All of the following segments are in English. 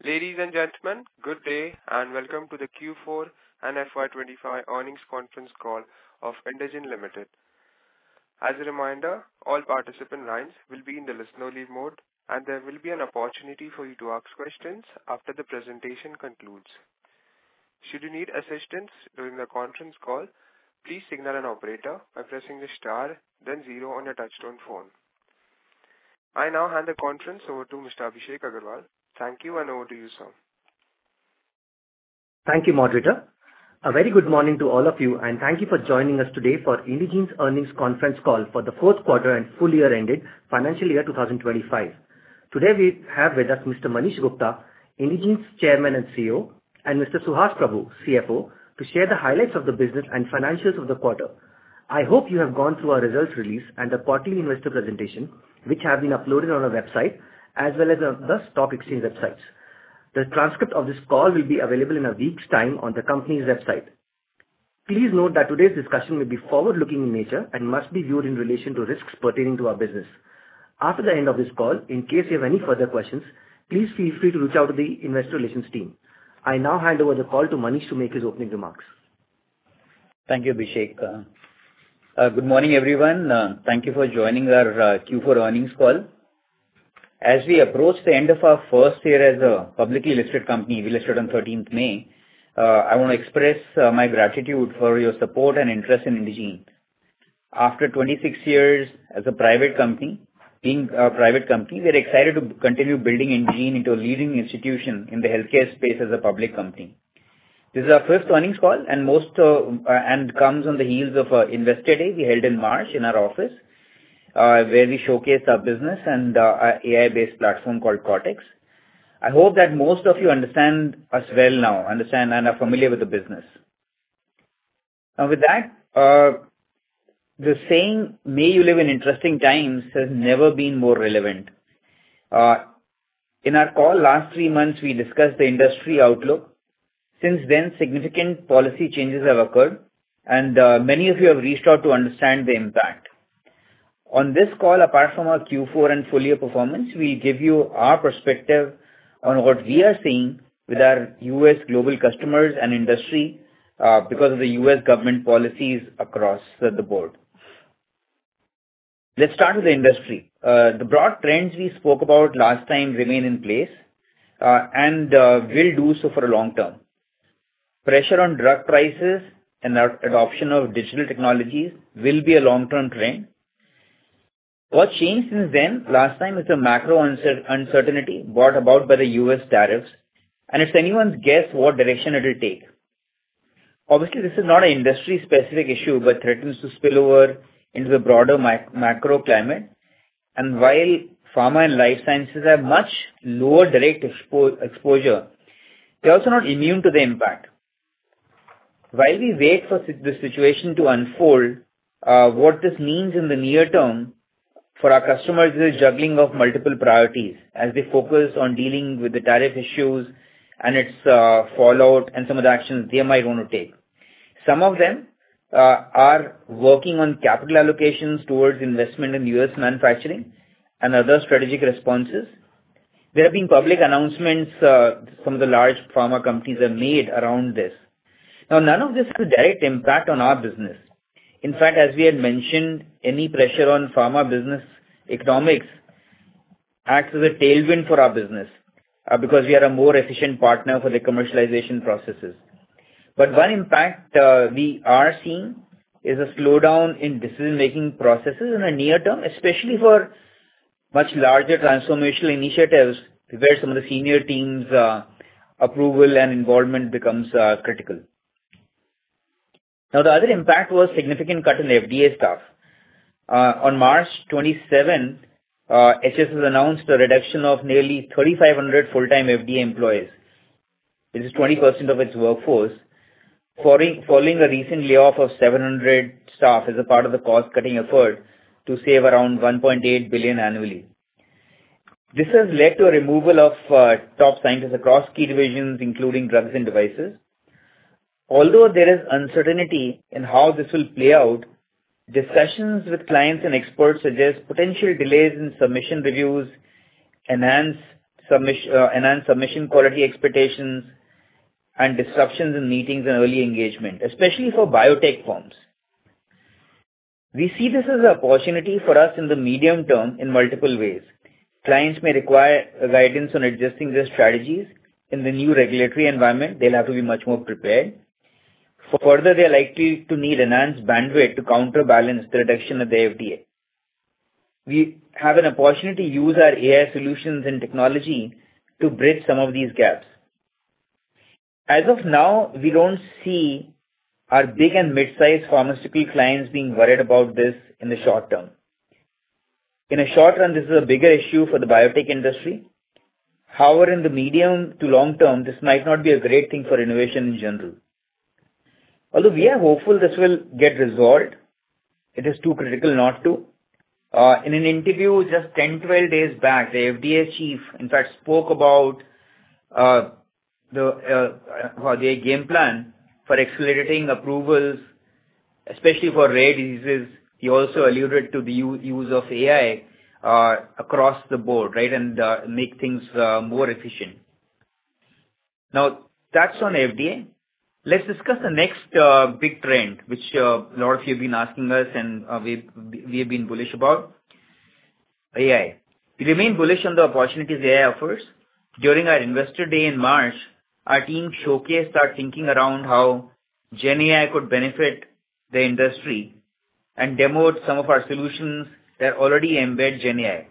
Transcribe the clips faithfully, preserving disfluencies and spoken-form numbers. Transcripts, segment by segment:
Ladies and gentlemen, good day and welcome to the Q four and F Y twenty-five earnings conference call of Indegene Limited. As a reminder, all participant lines will be in the listen-only mode, and there will be an opportunity for you to ask questions after the presentation concludes. Should you need assistance during the conference call, please signal an operator by pressing the star, then zero on your touchtone phone. I now hand the conference over to Mister Abhishek Agarwal. Thank you, and over to you, sir. Thank you, moderator. A very good morning to all of you, and thank you for joining us today for Indegene's earnings conference call for the fourth quarter and full year ended financial year twenty twenty-five. Today we have with us Mister Manish Gupta, Indegene's Chairman and C E O, and Mister Suhas Prabhu, C F O, to share the highlights of the business and financials of the quarter. I hope you have gone through our results release and the quarterly investor presentation, which have been uploaded on our website as well as on the stock exchange websites. The transcript of this call will be available in a week's time on the company's website. Please note that today's discussion may be forward-looking in nature and must be viewed in relation to risks pertaining to our business. After the end of this call, in case you have any further questions, please feel free to reach out to the investor relations team. I now hand over the call to Manish to make his opening remarks. Thank you, Abhishek. Uh, uh, good morning, everyone. Uh, thank you for joining our uh, Q four earnings call. As we approach the end of our first year as a publicly listed company, we listed on thirteenth May, uh, I want to express uh, my gratitude for your support and interest in Indegene. After twenty-six years as a private company, being a private company, we are excited to continue building Indegene into a leading institution in the healthcare space as a public company. This is our fifth earnings call and most uh, and comes on the heels of uh, Investor Day we held in March in our office, Uh, where we showcased our business and uh, our A I-based platform called Cortex. I hope that most of you understand us well now, understand and are familiar with the business. Now with that, uh, the saying, may you live in interesting times, has never been more relevant. Uh, in our call last three months, we discussed the industry outlook. Since then, significant policy changes have occurred, and uh, many of you have reached out to understand the impact. On this call, apart from our Q four and full year performance, we'll give you our perspective on what we are seeing with our U S global customers and industry uh, because of the U S government policies across uh, the board. Let's start with the industry. Uh, the broad trends we spoke about last time remain in place uh, and uh, will do so for a long term. Pressure on drug prices and adoption of digital technologies will be a long-term trend. What changed since then, last time, is the macro uncertainty brought about by the U S tariffs, and it's anyone's guess what direction it will take. Obviously, this is not an industry-specific issue, but threatens to spill over into the broader mac- macro climate. And while pharma and life sciences have much lower direct expo- exposure, they're also not immune to the impact. While we wait for the situation to unfold, uh, what this means in the near term for our customers is juggling of multiple priorities as they focus on dealing with the tariff issues and its uh, fallout and some of the actions they might want to take. Some of them uh, are working on capital allocations towards investment in U S manufacturing and other strategic responses. There have been public announcements uh, some of the large pharma companies have made around this. Now, none of this has a direct impact on our business. In fact, as we had mentioned, any pressure on pharma business economics acts as a tailwind for our business uh, because we are a more efficient partner for the commercialization processes. But one impact uh, we are seeing is a slowdown in decision-making processes in the near term, especially for much larger transformational initiatives where some of the senior teams' uh, approval and involvement becomes uh, critical. Now, the other impact was significant cut in the F D A staff. Uh, on March twenty-seventh, uh, H S has announced a reduction of nearly thirty-five hundred full-time F D A employees, which is twenty percent of its workforce, following, following a recent layoff of seven hundred staff as a part of the cost-cutting effort to save around one point eight billion dollars annually. This has led to a removal of uh, top scientists across key divisions, including drugs and devices. Although there is uncertainty in how this will play out, discussions with clients and experts suggest potential delays in submission reviews, enhanced submission, uh, enhanced submission quality expectations, and disruptions in meetings and early engagement, especially for biotech firms. We see this as an opportunity for us in the medium term in multiple ways. Clients may require guidance on adjusting their strategies in the new regulatory environment. They'll have to be much more prepared. Further, they are likely to need enhanced bandwidth to counterbalance the reduction of the F D A. We have an opportunity to use our A I solutions and technology to bridge some of these gaps. As of now, we don't see our big and mid-sized pharmaceutical clients being worried about this in the short term. In a short run, this is a bigger issue for the biotech industry. However, in the medium to long term, this might not be a great thing for innovation in general. Although we are hopeful this will get resolved, it is too critical not to. Uh, in an interview just ten to twelve days back, the F D A chief, in fact, spoke about uh, the uh, uh, their game plan for accelerating approvals, especially for rare diseases. He also alluded to the use of A I uh, across the board, right, and uh, make things uh, more efficient. Now, that's on F D A. Let's discuss the next uh, big trend, which uh, a lot of you have been asking us and uh, we we have been bullish about, A I. We remain bullish on the opportunities A I offers. During our investor day in March, our team showcased our thinking around how Gen A I could benefit the industry and demoed some of our solutions that already embed Gen A I.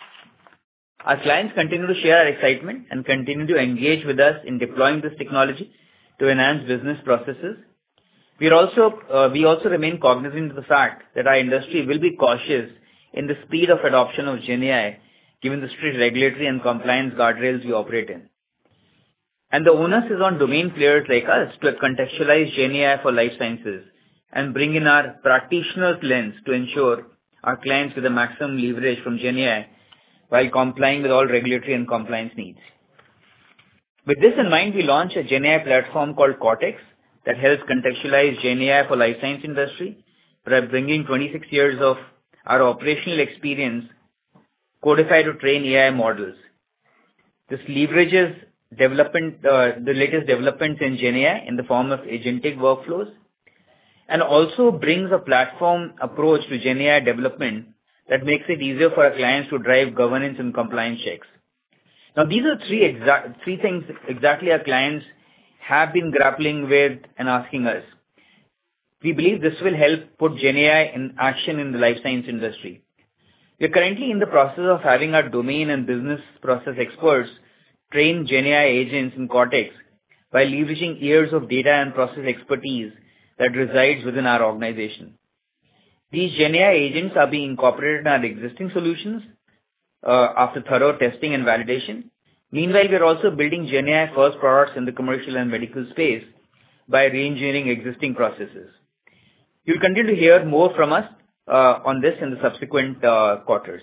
Our clients continue to share our excitement and continue to engage with us in deploying this technology to enhance business processes. We are also uh, we also remain cognizant of the fact that our industry will be cautious in the speed of adoption of Gen A I, given the strict regulatory and compliance guardrails we operate in. And the onus is on domain players like us to contextualize Gen A I for life sciences and bring in our practitioner's lens to ensure our clients get the maximum leverage from Gen A I while complying with all regulatory and compliance needs. With this in mind, we launched a Gen A I platform called Cortex that helps contextualize Gen A I for life science industry by bringing twenty-six years of our operational experience codified to train A I models. This leverages development, uh, the latest developments in Gen A I in the form of agentic workflows, and also brings a platform approach to Gen A I development that makes it easier for our clients to drive governance and compliance checks. Now, these are three exact three things exactly our clients have been grappling with and asking us. We believe this will help put Gen A I in action in the life science industry. We are currently in the process of having our domain and business process experts train Gen A I agents in Cortex by leveraging years of data and process expertise that resides within our organization. These Gen A I agents are being incorporated in our existing solutions uh, after thorough testing and validation. Meanwhile, we are also building Gen A I first products in the commercial and medical space by re-engineering existing processes. You'll continue to hear more from us uh, on this in the subsequent uh, quarters.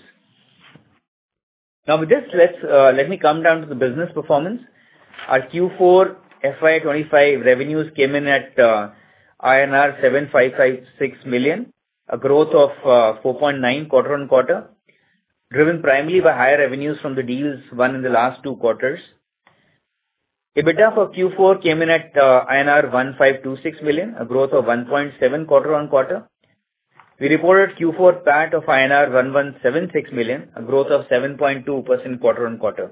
Now, with this, let's uh, let me come down to the business performance. Our Q four F Y twenty-five revenues came in at uh, I N R seven thousand five hundred fifty-six million, a growth of uh, four point nine quarter on quarter, driven primarily by higher revenues from the deals won in the last two quarters. EBITDA for Q four came in at uh, I N R one thousand five hundred twenty-six million, a growth of one point seven quarter on quarter. We reported Q four P A T of I N R one thousand one hundred seventy-six million, a growth of seven point two percent quarter on quarter.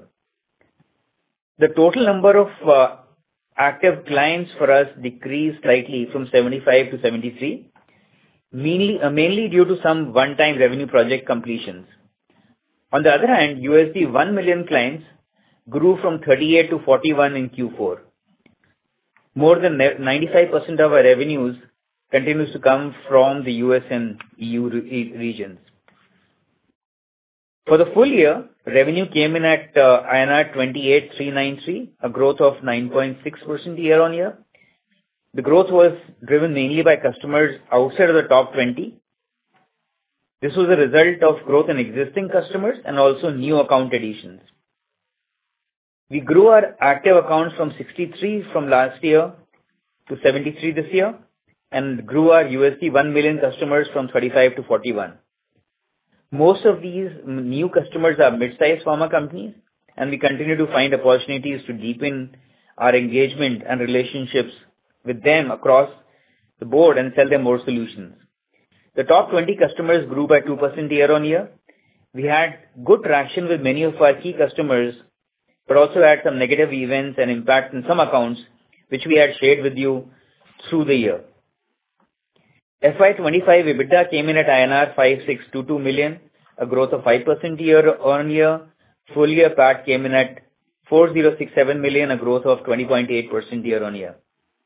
The total number of uh, active clients for us decreased slightly from seventy-five to seventy-three, mainly, uh, mainly due to some one-time revenue project completions. On the other hand, U S D one million clients grew from thirty-eight to forty-one in Q four. More than ninety-five percent of our revenues continues to come from the U S and E U re- regions. For the full year, revenue came in at uh, I N R twenty-eight thousand three hundred ninety-three, a growth of nine point six percent year on year. The growth was driven mainly by customers outside of the top twenty. This was a result of growth in existing customers and also new account additions. We grew our active accounts from sixty-three from last year to seventy-three this year, and grew our U S D one million customers from thirty-five to forty-one. Most of these new customers are mid-sized pharma companies, and we continue to find opportunities to deepen our engagement and relationships with them across the board and sell them more solutions. The top twenty customers grew by two percent year-on-year. We had good traction with many of our key customers, but also had some negative events and impact in some accounts, which we had shared with you through the year. F Y twenty-five EBITDA came in at I N R five thousand six hundred twenty-two million, a growth of five percent year-on-year. Full year P A T came in at four thousand sixty-seven million, a growth of twenty point eight percent year-on-year.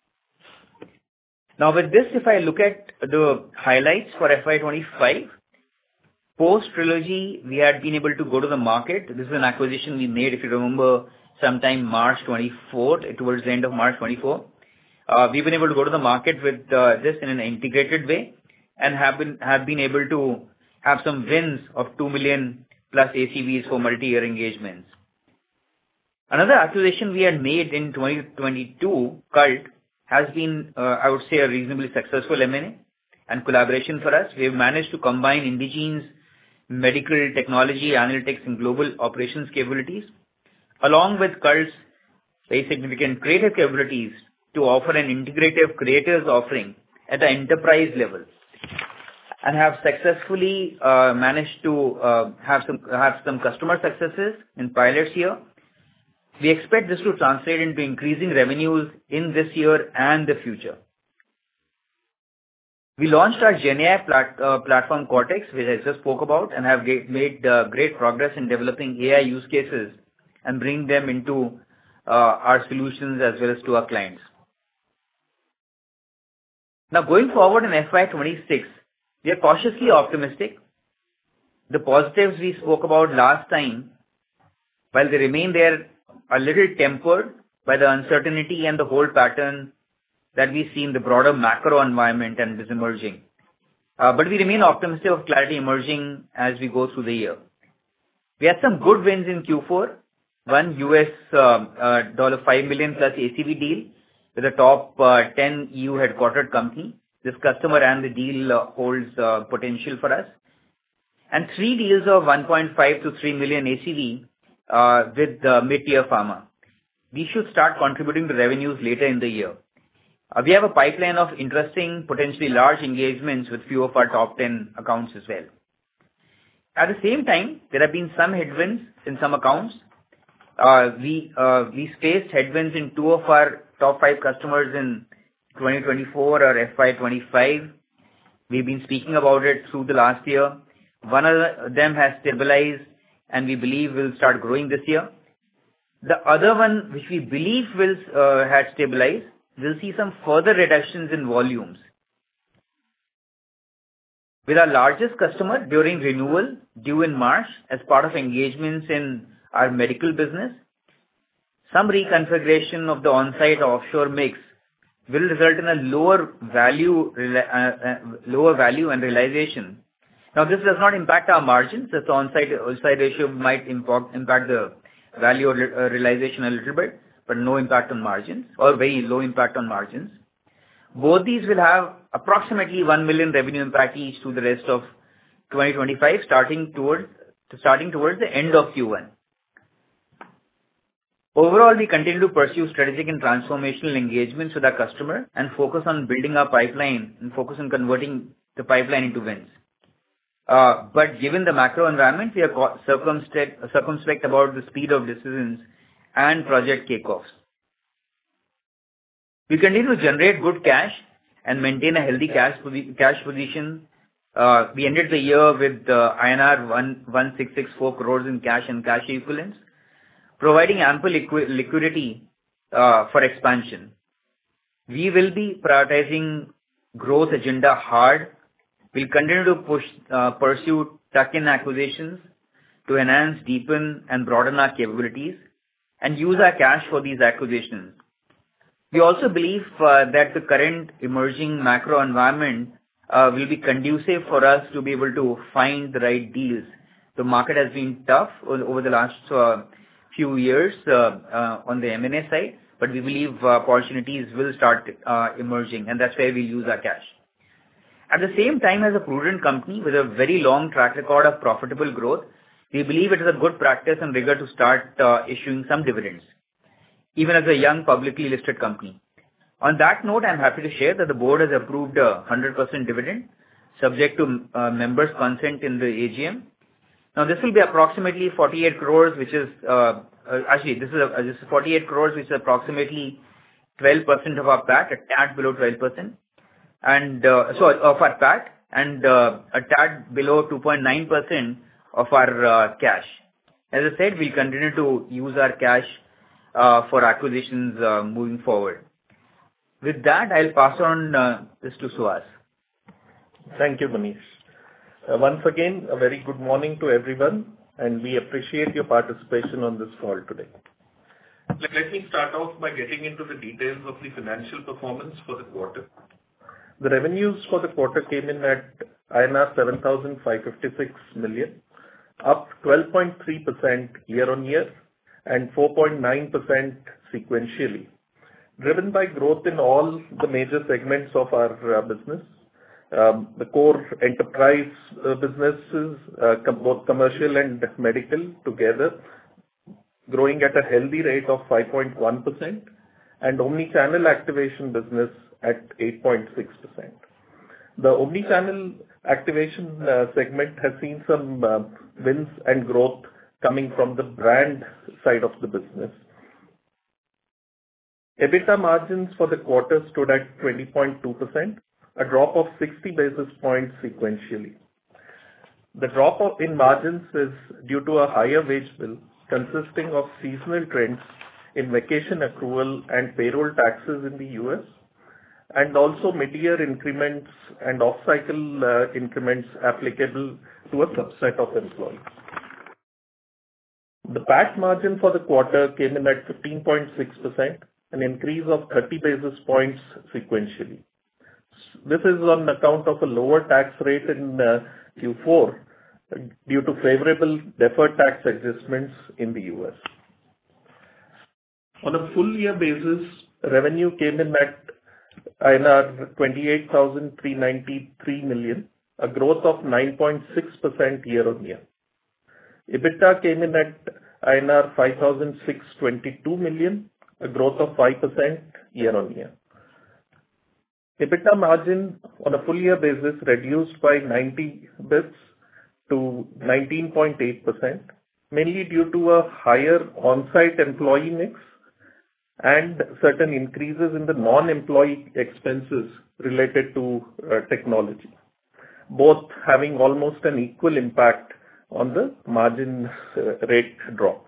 Now with this, if I look at the highlights for F Y twenty-five, post Trilogy, we had been able to go to the market. This is an acquisition we made, if you remember, sometime March twenty-fourth, towards the end of March twenty-four. Uh, we've been able to go to the market with uh, this in an integrated way and have been have been able to have some wins of two million plus A C Vs for multi-year engagements. Another acquisition we had made in twenty twenty-two, Cult, has been, uh, I would say, a reasonably successful M and A and collaboration for us. We have managed to combine Indegene's medical technology, analytics, and global operations capabilities, along with Cult's very significant creative capabilities to offer an integrative creators offering at the enterprise level, and have successfully uh, managed to uh, have some have some customer successes in pilots here. We expect this to translate into increasing revenues in this year and the future. We launched our GenAI plat, uh, platform Cortex, which I just spoke about, and have get, made uh, great progress in developing A I use cases and bring them into uh, our solutions as well as to our clients. Now, going forward in F Y twenty-six, we are cautiously optimistic. The positives we spoke about last time, while they remain there, are a little tempered by the uncertainty and the whole pattern that we see in the broader macro environment and is emerging. Uh, but we remain optimistic of clarity emerging as we go through the year. We had some good wins in Q four. One U S uh, uh, five million plus A C V deal with a top uh, ten E U headquartered company. This customer and the deal uh, holds uh, potential for us. And three deals of one point five to three million A C V uh, with uh, mid-tier pharma. These should start contributing to revenues later in the year. Uh, we have a pipeline of interesting, potentially large engagements with few of our top ten accounts as well. At the same time, there have been some headwinds in some accounts. Uh, we uh, we faced headwinds in two of our top five customers in twenty twenty-four or F Y twenty-five. We've been speaking about it through the last year. One of them has stabilized and we believe will start growing this year. The other one, which we believe will uh, have stabilized, will see some further reductions in volumes. With our largest customer during renewal due in March as part of engagements in our medical business, some reconfiguration of the on-site offshore mix will result in a lower value, uh, uh, lower value and realization. Now, this does not impact our margins. The on-site on-site ratio might impact, impact the value or uh, realization a little bit, but no impact on margins, or very low impact on margins. Both these will have approximately one million revenue impact each to the rest of twenty twenty-five, starting towards starting towards the end of Q one. Overall, we continue to pursue strategic and transformational engagements with our customer and focus on building our pipeline and focus on converting the pipeline into wins. Uh, but given the macro environment, we are circumspect, circumspect about the speed of decisions and project kickoffs. We continue to generate good cash and maintain a healthy cash, cash position. Uh, we ended the year with uh, I N R one thousand six hundred sixty-four crores in cash and cash equivalents, providing ample liqu- liquidity uh, for expansion. We will be prioritizing growth agenda hard. We'll continue to push, uh, pursue tuck-in acquisitions to enhance, deepen, and broaden our capabilities and use our cash for these acquisitions. We also believe uh, that the current emerging macro environment uh, will be conducive for us to be able to find the right deals. The market has been tough over the last uh, few years uh, uh, on the M and A side, but we believe uh, opportunities will start uh, emerging, and that's where we'll use our cash. At the same time, as a prudent company with a very long track record of profitable growth, we believe it is a good practice and rigor to start uh, issuing some dividends, even as a young publicly listed company. On that note, I'm happy to share that the board has approved a one hundred percent dividend subject to uh, members' consent in the A G M. Now, this will be approximately forty-eight crores, which is, uh, uh, actually, this is, a, uh, this is forty-eight crores, which is approximately twelve percent of our P A T, a tad below twelve percent, and, uh, so, of our P A T, and uh, a tad below two point nine percent of our uh, cash. As I said, we'll continue to use our cash uh, for acquisitions uh, moving forward. With that, I'll pass on uh, this to Suhas. Thank you, Manish. Uh, once again, a very good morning to everyone, and we appreciate your participation on this call today. Let, let me start off by getting into the details of the financial performance for the quarter. The revenues for the quarter came in at I N R seven thousand five hundred fifty-six million, up twelve point three percent year-on-year and four point nine percent sequentially, driven by growth in all the major segments of our uh, business. Um, the core enterprise uh, businesses, uh, com- both commercial and medical together, growing at a healthy rate of five point one percent, and omni-channel activation business at eight point six percent. The omni-channel activation uh, segment has seen some uh, wins and growth coming from the brand side of the business. EBITDA margins for the quarter stood at twenty point two percent, a drop of sixty basis points sequentially. The drop of, in margins is due to a higher wage bill consisting of seasonal trends in vacation accrual and payroll taxes in the U S, and also mid-year increments and off-cycle uh, increments applicable to a subset of employees. The P A T margin for the quarter came in at fifteen point six percent, an increase of thirty basis points sequentially. This is on account of a lower tax rate in uh, Q four uh, due to favorable deferred tax adjustments in the U S. On a full year basis, revenue came in at I N R twenty-eight thousand three hundred ninety-three million, a growth of nine point six percent year-on-year. EBITDA came in at I N R five thousand six hundred twenty-two million, a growth of five percent year-on-year. EBITDA margin on a full year basis reduced by ninety basis points to nineteen point eight percent, mainly due to a higher on-site employee mix and certain increases in the non-employee expenses related to uh, technology, both having almost an equal impact on the margin uh, rate drop.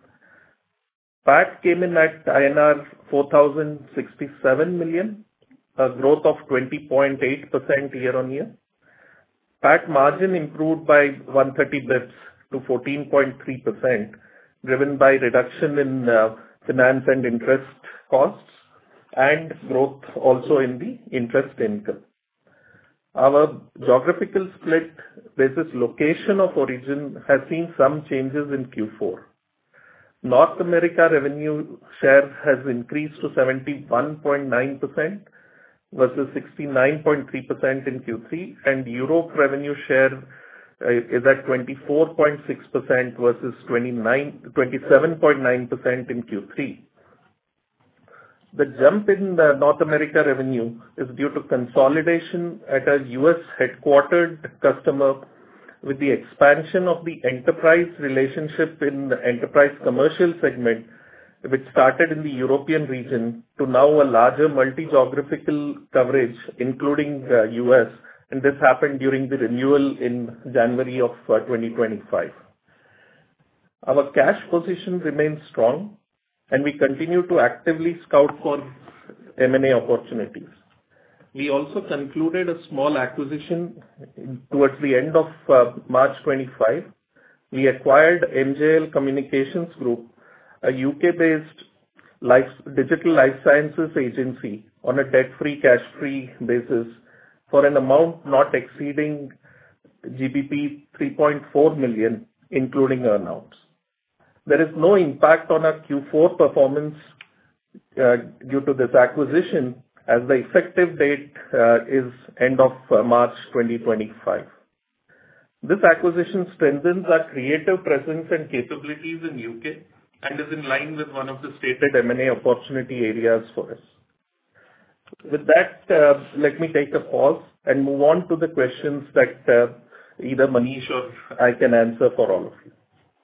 P A T came in at I N R four thousand sixty-seven million, a growth of twenty point eight percent year-on-year. P A T margin improved by one hundred thirty basis points to fourteen point three percent, driven by reduction in uh, finance and interest costs and growth also in the interest income. Our geographical split basis location of origin has seen some changes in Q four. North America revenue share has increased to seventy-one point nine percent versus sixty-nine point three percent in Q three, and Europe revenue share uh, is at twenty-four point six percent versus twenty-seven point nine percent in Q three. The jump in the North America revenue is due to consolidation at a U S headquartered customer with the expansion of the enterprise relationship in the enterprise commercial segment, which started in the European region, to now a larger multi-geographical coverage, including the U S, and this happened during the renewal in January of uh, twenty twenty-five. Our cash position remains strong, and we continue to actively scout for M and A opportunities. We also concluded a small acquisition towards the end of uh, March twenty-five. We acquired M J L Communications Group, a U K-based life, digital life sciences agency, on a debt-free, cash-free basis for an amount not exceeding G B P three point four million, including earnouts. There is no impact on our Q four performance uh, due to this acquisition, as the effective date uh, is end of uh, March twenty twenty-five. This acquisition strengthens our creative presence and capabilities in U K and is in line with one of the stated M and A opportunity areas for us. With that, uh, let me take a pause and move on to the questions that uh, either Manish or I can answer for all of you.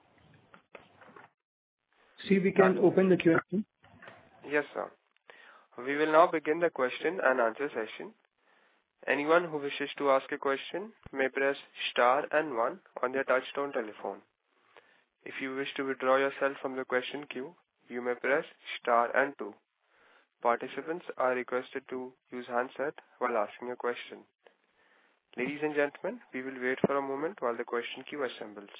See, we can open the Q and A. Yes, sir. We will now begin the question and answer session. Anyone who wishes to ask a question may press star and one on their touchtone telephone. If you wish to withdraw yourself from the question queue, you may press star and two. Participants are requested to use handset while asking a question. Ladies and gentlemen, we will wait for a moment while the question queue assembles.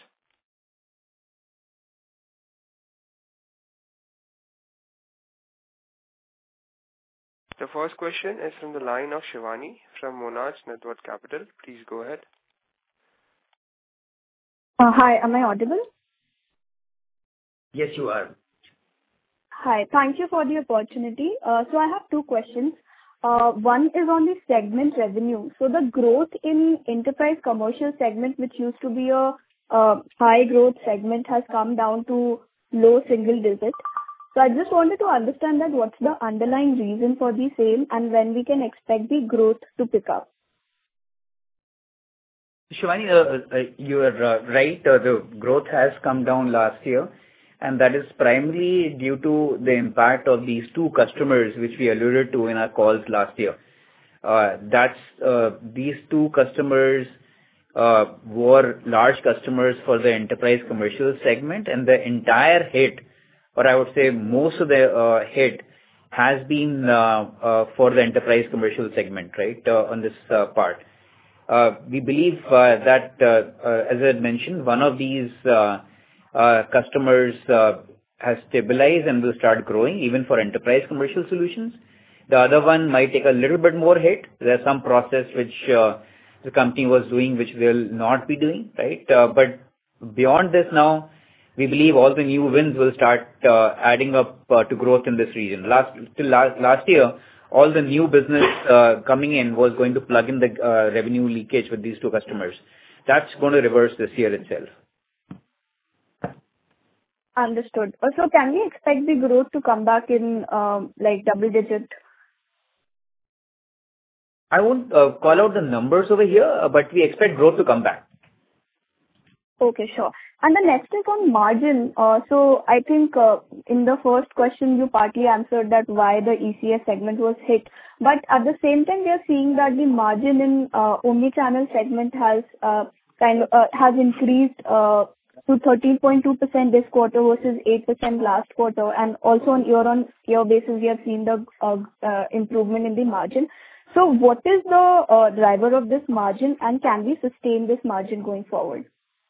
The first question is from the line of Shivani from Monarch Network Capital. Please go ahead. Uh, hi, am I audible? Yes, you are. Hi, thank you for the opportunity. Uh, so I have two questions. Uh, one is on the segment revenue. So the growth in enterprise commercial segment, which used to be a uh, high growth segment, has come down to low single digit. So I just wanted to understand that what's the underlying reason for the same and when we can expect the growth to pick up. Shivani, uh, uh, you are uh, right. Uh, the growth has come down last year, and that is primarily due to the impact of these two customers, which we alluded to in our calls last year. Uh, that's uh, these two customers uh, were large customers for the enterprise commercial segment, and the entire hit, or I would say most of the uh, hit, has been uh, uh, for the enterprise commercial segment, right, uh, on this uh, part. Uh, we believe uh, that, uh, uh, as I had mentioned, one of these uh, uh, customers uh, has stabilized and will start growing even for enterprise commercial solutions. The other one might take a little bit more hit. There's some process which uh, the company was doing which they'll not be doing, right? Uh, but beyond this now, we believe all the new wins will start uh, adding up uh, to growth in this region. Last till last, last year, all the new business uh, coming in was going to plug in the uh, revenue leakage with these two customers. That's going to reverse this year itself. Understood. So can we expect the growth to come back in um, like double digit? I won't uh, call out the numbers over here, uh, but we expect growth to come back. Okay, sure. And the next is on margin. Uh, so I think uh, in the first question you partly answered that why the E C S segment was hit. But at the same time, we are seeing that the margin in uh, omni-channel segment has uh, kind of uh, has increased uh, to thirteen point two percent this quarter versus eight percent last quarter. And also on year-on-year basis, we have seen the uh, uh, improvement in the margin. So what is the uh, driver of this margin, and can we sustain this margin going forward?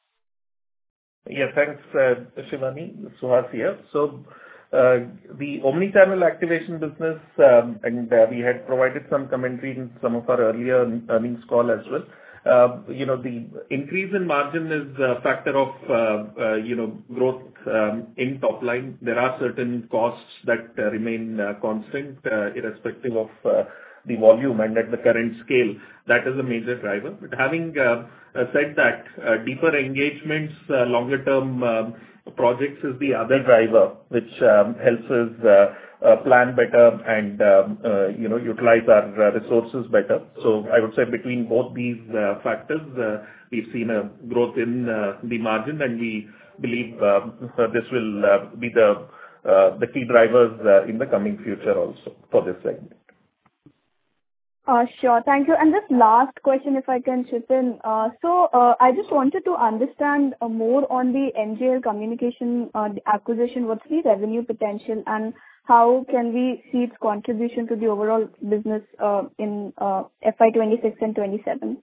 Yeah, thanks, uh, Shivani. Suhas here. So, uh, the omni-channel activation business, um, and uh, we had provided some commentary in some of our earlier earnings call as well. Uh, You know, the increase in margin is a factor of, uh, uh, you know, growth um, in top line. There are certain costs that uh, remain uh, constant, uh, irrespective of uh, the volume and at the current scale. That is a major driver. But having uh, uh, said that, uh, deeper engagements, uh, longer term um, projects is the other driver, which um, helps us uh, uh, plan better and um, uh, you know utilize our uh, resources better. So I would say between both these uh, factors, uh, we've seen a growth in uh, the margin, and we believe uh, this will uh, be the uh, the key drivers uh, in the coming future also for this segment. Uh, Sure. Thank you. And just last question, if I can chip in. Uh, So, uh, I just wanted to understand uh, more on the M J L Communication uh, the acquisition. What's the revenue potential, and how can we see its contribution to the overall business uh, in uh, F Y twenty-six and twenty-seven?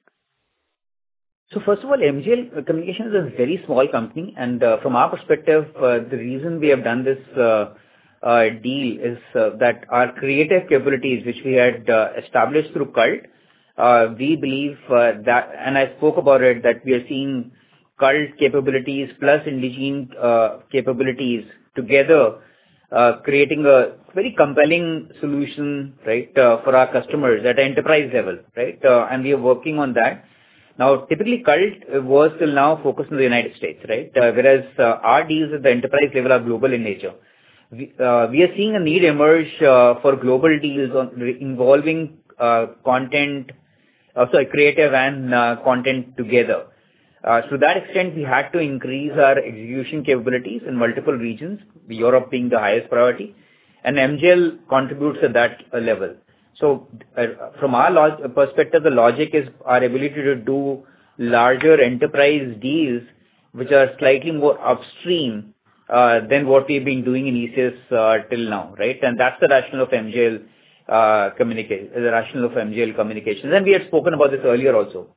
So first of all, M J L Communication is a very small company, and uh, from our perspective, uh, the reason we have done this uh, uh, deal is uh, that our creative capabilities, which we had uh, established through Cult, uh, we believe uh, that, and I spoke about it, that we are seeing Cult capabilities plus Indegene uh, capabilities together, uh, creating a very compelling solution, right, uh, for our customers at enterprise level, right, uh, and we are working on that. Now, typically, Cult was till now focused on the United States, right? Uh, whereas uh, our deals at the enterprise level are global in nature. We, uh, we are seeing a need emerge uh, for global deals on, involving uh, content, uh, sorry, creative and uh, content together. Uh, to that extent, we had to increase our execution capabilities in multiple regions, Europe being the highest priority, and M G L contributes at that uh, level. So uh, from our log- perspective, the logic is our ability to do larger enterprise deals, which are slightly more upstream uh, than what we've been doing in E C S uh, till now, right? And that's the rationale of M G L uh, communication, the rationale of M G L communications. And we had spoken about this earlier also.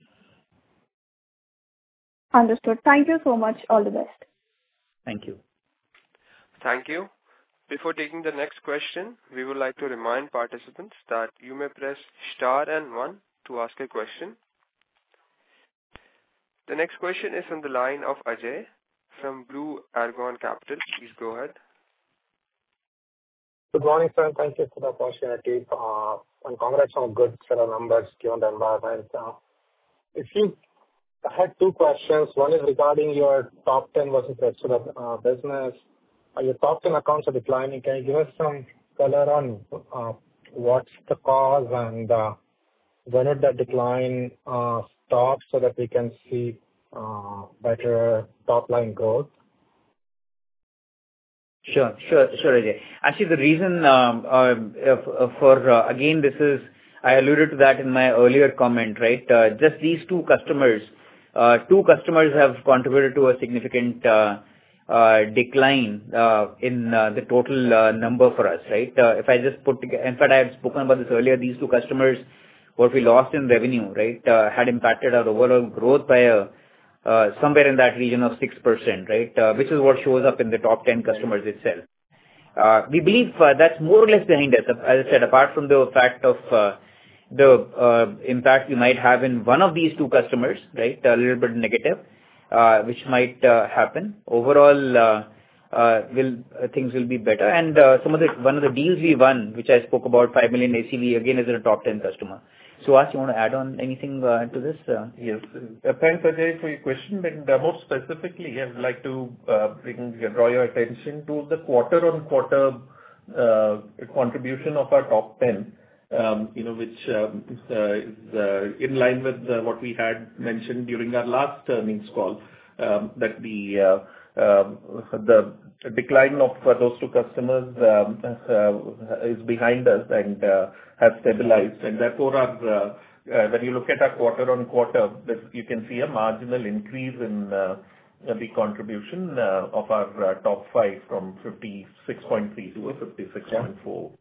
Understood. Thank you so much. All the best. Thank you. Thank you. Before taking the next question, we would like to remind participants that you may press star and one to ask a question. The next question is from the line of Ajay from Blue Argon Capital. Please go ahead. Good morning, sir. Thank you for the opportunity. Uh, and congrats on a good set of numbers given the environment. Uh, if you I had two questions. One is regarding your top ten versus rest of the uh, business. Uh, your top ten accounts are declining. Can you give us some color on uh, what's the cause and uh, when would that decline uh, stop so that we can see uh, better top-line growth? Sure, sure, sure, Ajay. Actually, the reason um, uh, for, uh, again, this is, I alluded to that in my earlier comment, right? Uh, just these two customers, uh, two customers have contributed to a significant uh, uh, decline uh, in uh, the total uh, number for us, right? Uh, if I just put together, in fact, I had spoken about this earlier, these two customers, what we lost in revenue, right, uh, had impacted our overall growth by a Uh, somewhere in that region of six percent, right, uh, which is what shows up in the top ten customers itself. Uh, we believe uh, that's more or less behind us. As I said, apart from the fact of uh, the uh, impact we might have in one of these two customers, right, a little bit negative, uh, which might uh, happen. Overall, uh, uh, will uh, things will be better. And uh, some of the one of the deals we won, which I spoke about, five million A C V, again is a top ten customer. So, Ash, you want to add on anything uh, to this? Uh? Yes. Uh, thanks, Ajay, for your question. And uh, more specifically, I would like to uh, bring, uh, draw your attention to the quarter-on-quarter uh, contribution of our top ten, um, you know, which um, uh, is uh, in line with uh, what we had mentioned during our last earnings call, um, that the uh, uh, the decline of uh, those two customers um, uh, is behind us and uh, has stabilized. And therefore, our, uh, uh, when you look at our quarter-on-quarter, you can see a marginal increase in uh, the contribution uh, of our uh, top five from fifty-six point three to a fifty-six point four.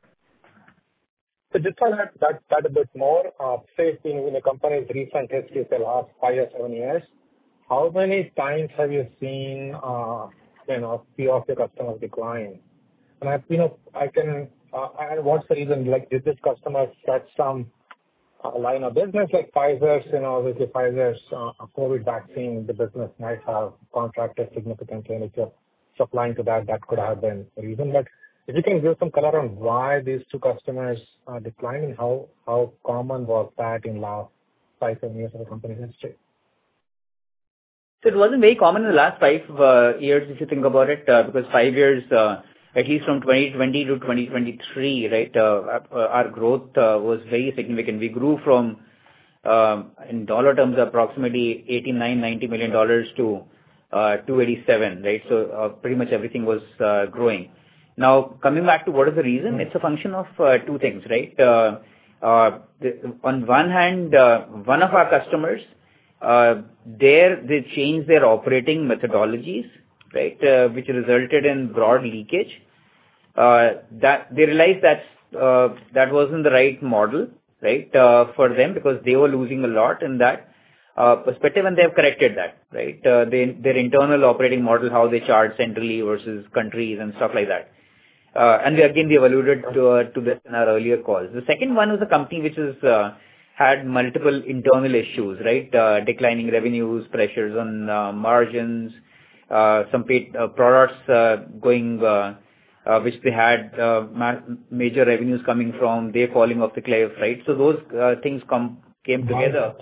So just on that, that, that a bit more, uh, say in, in a company's recent history, the last five or seven years, how many times have you seen, uh, you know, few of your customers decline? And I, you know, I can, uh, and what's the reason? Like, did this customer set some uh, line of business like Pfizer's, you know, obviously Pfizer's uh, COVID vaccine, the business might have contracted significantly, and if you're supplying to that, that could have been the reason. But if you can give some color on why these two customers are declining, how, how common was that in last five, seven years of the company's history? So it wasn't very common in the last five uh, years, if you think about it, uh, because five years, uh, at least from twenty twenty to twenty twenty-three, right, uh, our growth uh, was very significant. We grew from, uh, in dollar terms, approximately eighty-nine, ninety million dollars to uh, two eighty-seven, right? So uh, pretty much everything was uh, growing. Now, coming back to what is the reason, it's a function of uh, two things, right? Uh, uh, the, on one hand, uh, one of our customers, Uh, there they changed their operating methodologies, right, uh, which resulted in broad leakage. Uh, that they realized that uh, that wasn't the right model, right, uh, for them because they were losing a lot in that uh, perspective, and they have corrected that, right. Uh, they, their internal operating model, how they charge centrally versus countries and stuff like that. Uh, and we, again, we have alluded to, uh, to this in our earlier calls. The second one was a company which is uh, had multiple internal issues, right? Uh, declining revenues, pressures on uh, margins, uh, some paid, uh, products uh, going, uh, uh, which they had uh, ma- major revenues coming from, they falling off the cliff, right? So those uh, things come came together.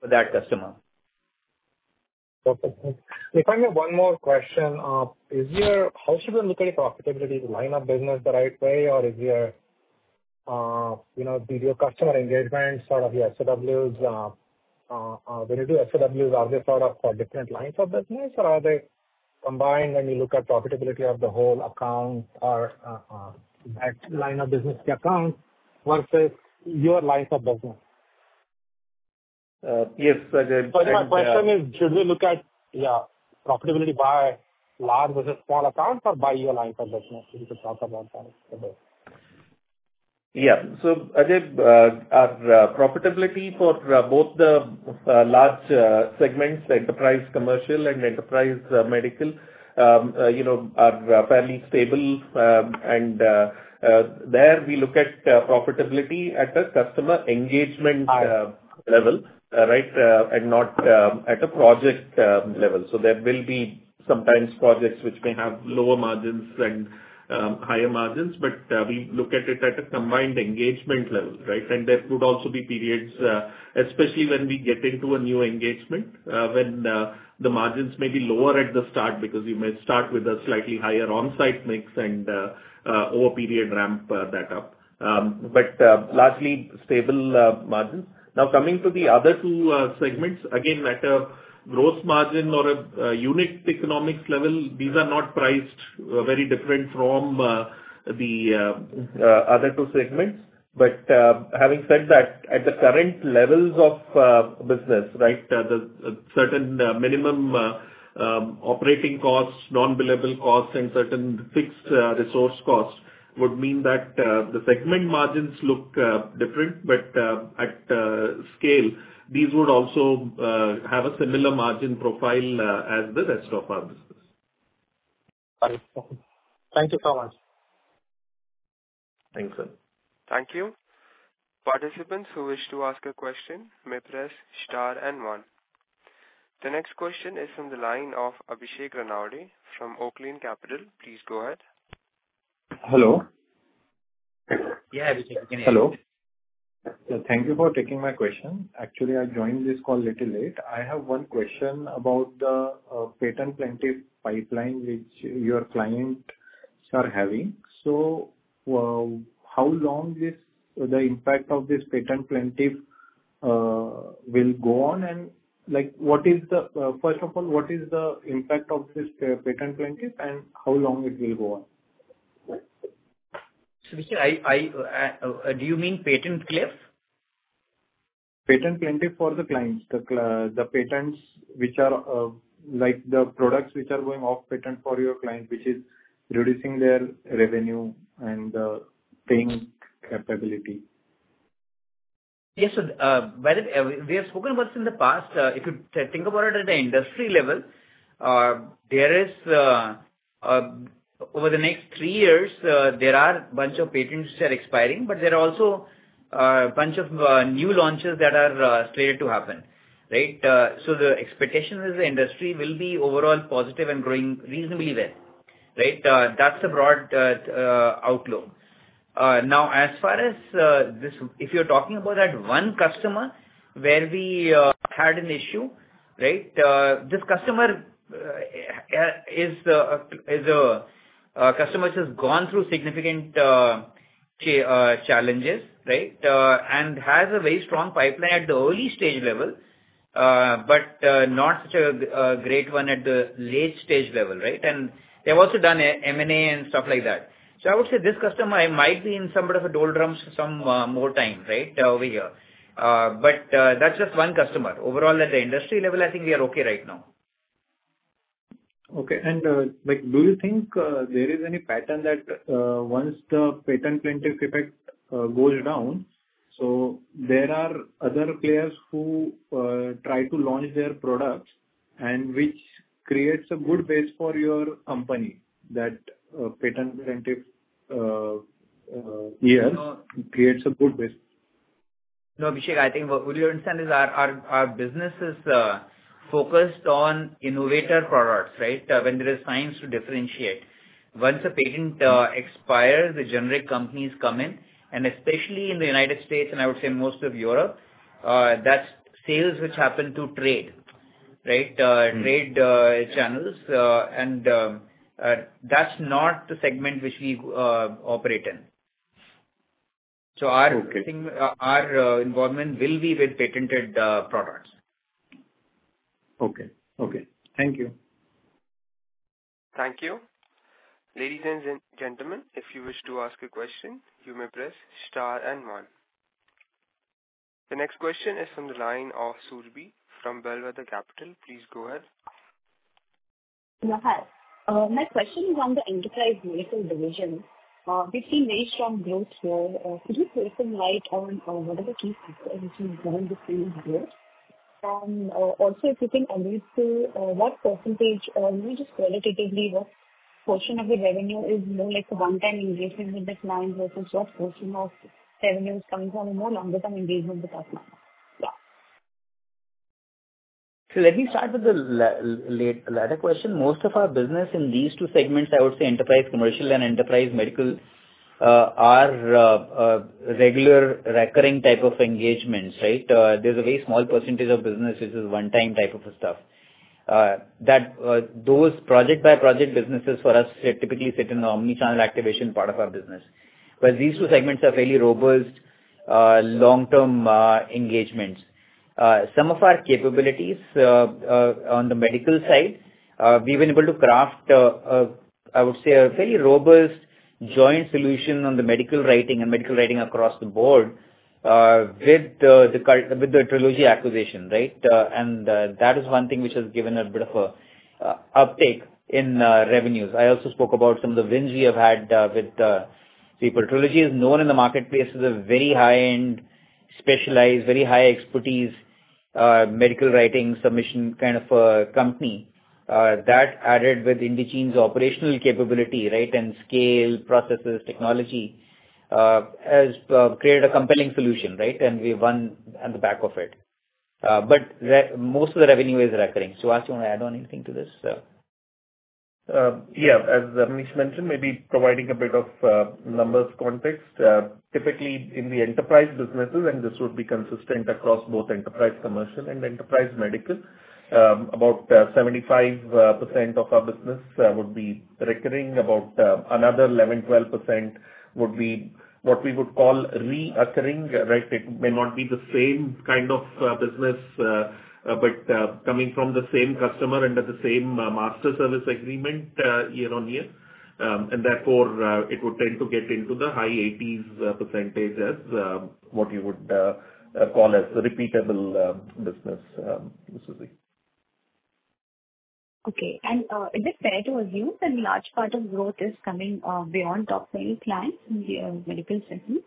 for that customer. Perfect. If I may, one more question. Uh, is your how should we look at your profitability? Is line of business the right way, or is your uh, you know did your customer engagement sort of your S O Ws? Uh, uh, uh, when you do S O Ws, are they sort of for different lines of business, or are they combined when you look at profitability of the whole account or uh, uh, that line of business account versus your lines of business? Uh, Yes, Ajay. So I think my And, question uh, is, should we look at, yeah, profitability by large versus small accounts or by your lines of business? If you could talk about that a bit. Yeah. So, Ajay, uh, our uh, profitability for uh, both the uh, large uh, segments, enterprise commercial and enterprise uh, medical, um, uh, you know, are uh, fairly stable. um, And uh, uh, there we look at uh, profitability at a customer engagement Aye. uh, level, uh, right? uh, And not um, at a project um, level. So there will be sometimes projects which may have lower margins and um, higher margins, but uh, we look at it at a combined engagement level, right? And there would also be periods, uh, especially when we get into a new engagement, uh, when uh, the margins may be lower at the start because you may start with a slightly higher on-site mix and uh, uh, over period ramp uh, that up. Um, But uh, largely stable uh, margins. Now, coming to the other two uh, segments, again, at a gross margin or a uh, unit economics level, these are not priced uh, very different from uh, the uh, uh, other two segments. But uh, having said that, at the current levels of uh, business, right, uh, the uh, certain uh, minimum uh, um, operating costs, non-billable costs, and certain fixed uh, resource costs would mean that uh, the segment margins look uh, different, but uh, at uh, scale, these would also uh, have a similar margin profile uh, as the rest of our business. Got it. Thank you so much. Thanks, sir. Thank you. Participants who wish to ask a question may press star and one. The next question is from the line of Abhishek Ranawade from Oaklane Capital. Please go ahead. Hello. Yeah, Abhishek, you can hear. Hello. So thank you for taking my question. Actually, I joined this call little late. I have one question about the uh, patent plaintiff pipeline which your clients are having. So, uh, how long this the impact of this patent plaintiff uh, will go on, and like what is the uh, first of all, what is the impact of this uh, patent plaintiff, and how long it will go on? So, Abhishek, I, I, uh, uh, do you mean patent cliff? Patent plaintiff for the clients, the cl- the patents which are uh, like the products which are going off patent for your client, which is reducing their revenue and uh, paying capability. Yes, so uh, by the way, uh, we have spoken about this in the past. Uh, if you t- think about it at the industry level, uh, there is uh, uh, over the next three years, uh, there are a bunch of patents which are expiring, but there are also a bunch of uh, new launches that are uh, slated to happen, right? Uh, so the expectation is the industry will be overall positive and growing reasonably well, right? Uh, that's the broad uh, uh, outlook. Uh, now, as far as uh, this, if you're talking about that one customer where we uh, had an issue, right? Uh, this customer uh, is uh, is a Uh, customer has gone through significant uh, ch- uh, challenges, right, uh, and has a very strong pipeline at the early stage level, uh, but uh, not such a, a great one at the late stage level, right? And they've also done M and A and stuff like that. So I would say this customer might be in some bit of a doldrums for some uh, more time, right, uh, over here. Uh, but uh, that's just one customer. Overall, at the industry level, I think we are okay right now. Okay. And uh, like, do you think uh, there is any pattern that uh, once the patent plaintiff effect uh, goes down, so there are other players who uh, try to launch their products, and which creates a good base for your company, that uh, patent plaintiff uh, uh, year No. creates a good base? No, Abhishek, I think what you understand is our, our, our business is uh, focused on innovator products, right? Uh, when there is science to differentiate. Once a patent uh, expires, the generic companies come in, and especially in the United States, and I would say most of Europe, uh, that sales which happen to trade, right? Uh, Hmm. Trade uh, channels, uh, and um, uh, that's not the segment which we uh, operate in. So our Okay. thing, uh, our uh, involvement will be with patented uh, products. Okay. Okay. Thank you. Thank you. Ladies and gen- gentlemen, if you wish to ask a question, you may press star and one. The next question is from the line of Surbhi from Bellwether Capital. Please go ahead. Yeah, hi. Uh, My question is on the enterprise medical division. Uh, We've seen very strong growth here. Uh, Could you throw some light on uh, what are the key factors which is driving this kind of growth? And uh, also, if you can allude to uh, what percentage, or maybe just qualitatively, what portion of the revenue is more like a one-time engagement with the client versus what portion of revenue is coming from a more longer-term engagement with our client? Yeah. So let me start with the la- late- latter question. Most of our business in these two segments, I would say enterprise commercial and enterprise medical, uh, are uh, uh, regular recurring type of engagements, right? Uh, There's a very small percentage of business which is one-time type of stuff. Uh, That uh, those project-by-project businesses for us sit- typically sit in the omni-channel activation part of our business. But these two segments are fairly robust, uh, long-term uh, engagements. Uh, Some of our capabilities uh, uh, on the medical side, uh, we've been able to craft, uh, uh, I would say, a fairly robust joint solution on the medical writing and medical writing across the board uh, with uh, the cult- with the Trilogy acquisition, right? Uh, And uh, that is one thing which has given a bit of a uh, uptake in uh, revenues. I also spoke about some of the wins we have had uh, with uh, people. Trilogy is known in the marketplace as a very high-end, specialized, very high expertise uh, medical writing submission kind of a company. Uh, that added with Indegene's operational capability, right, and scale, processes, technology, uh, has uh, created a compelling solution, right, and we won on the back of it. Uh, but re- most of the revenue is recurring. So, Suhas, you want to add on anything to this? Uh, Uh, Yeah, as Manish mentioned, maybe providing a bit of uh, numbers context. Uh, Typically in the enterprise businesses, and this would be consistent across both enterprise commercial and enterprise medical, um, about uh, seventy-five percent of our business uh, would be recurring. About uh, another eleven to twelve percent would be what we would call reoccurring, uh, right? It may not be the same kind of uh, business, uh, Uh, but uh, coming from the same customer under the same uh, master service agreement uh, year on year. Um, and therefore, uh, it would tend to get into the high eighties uh, percentage as uh, what you would uh, uh, call as a repeatable uh, business, um, Susie. Okay. And uh, is it fair to assume that a large part of growth is coming uh, beyond top twenty clients in the uh, medical segment?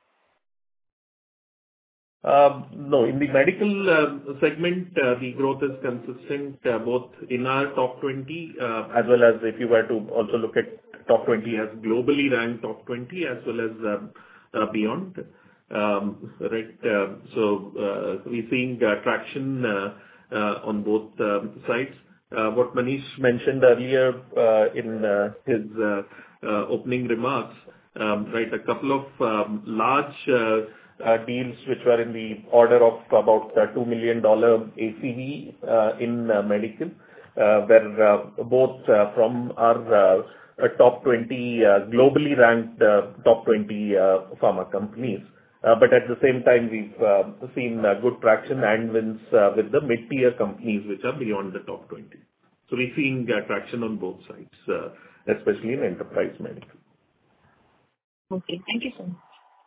Um, No, in the medical uh, segment, uh, the growth is consistent uh, both in our top twenty, uh, as well as if you were to also look at top twenty as globally ranked top twenty, as well as um, uh, beyond. Um, Right. uh, So, uh, we're seeing uh, traction uh, uh, on both um, sides. Uh, What Manish mentioned earlier uh, in uh, his uh, uh, opening remarks, um, right, a couple of um, large uh, uh, deals which were in the order of about uh, two million dollars A C V uh, in uh, medical, uh, were uh, both uh, from our uh, uh, top twenty uh, globally ranked uh, top twenty uh, pharma companies. Uh, But at the same time, we've uh, seen uh, good traction and wins uh, with the mid-tier companies which are beyond the top twenty. So we're seeing uh, traction on both sides, uh, especially in enterprise medical. Okay. Thank you so much.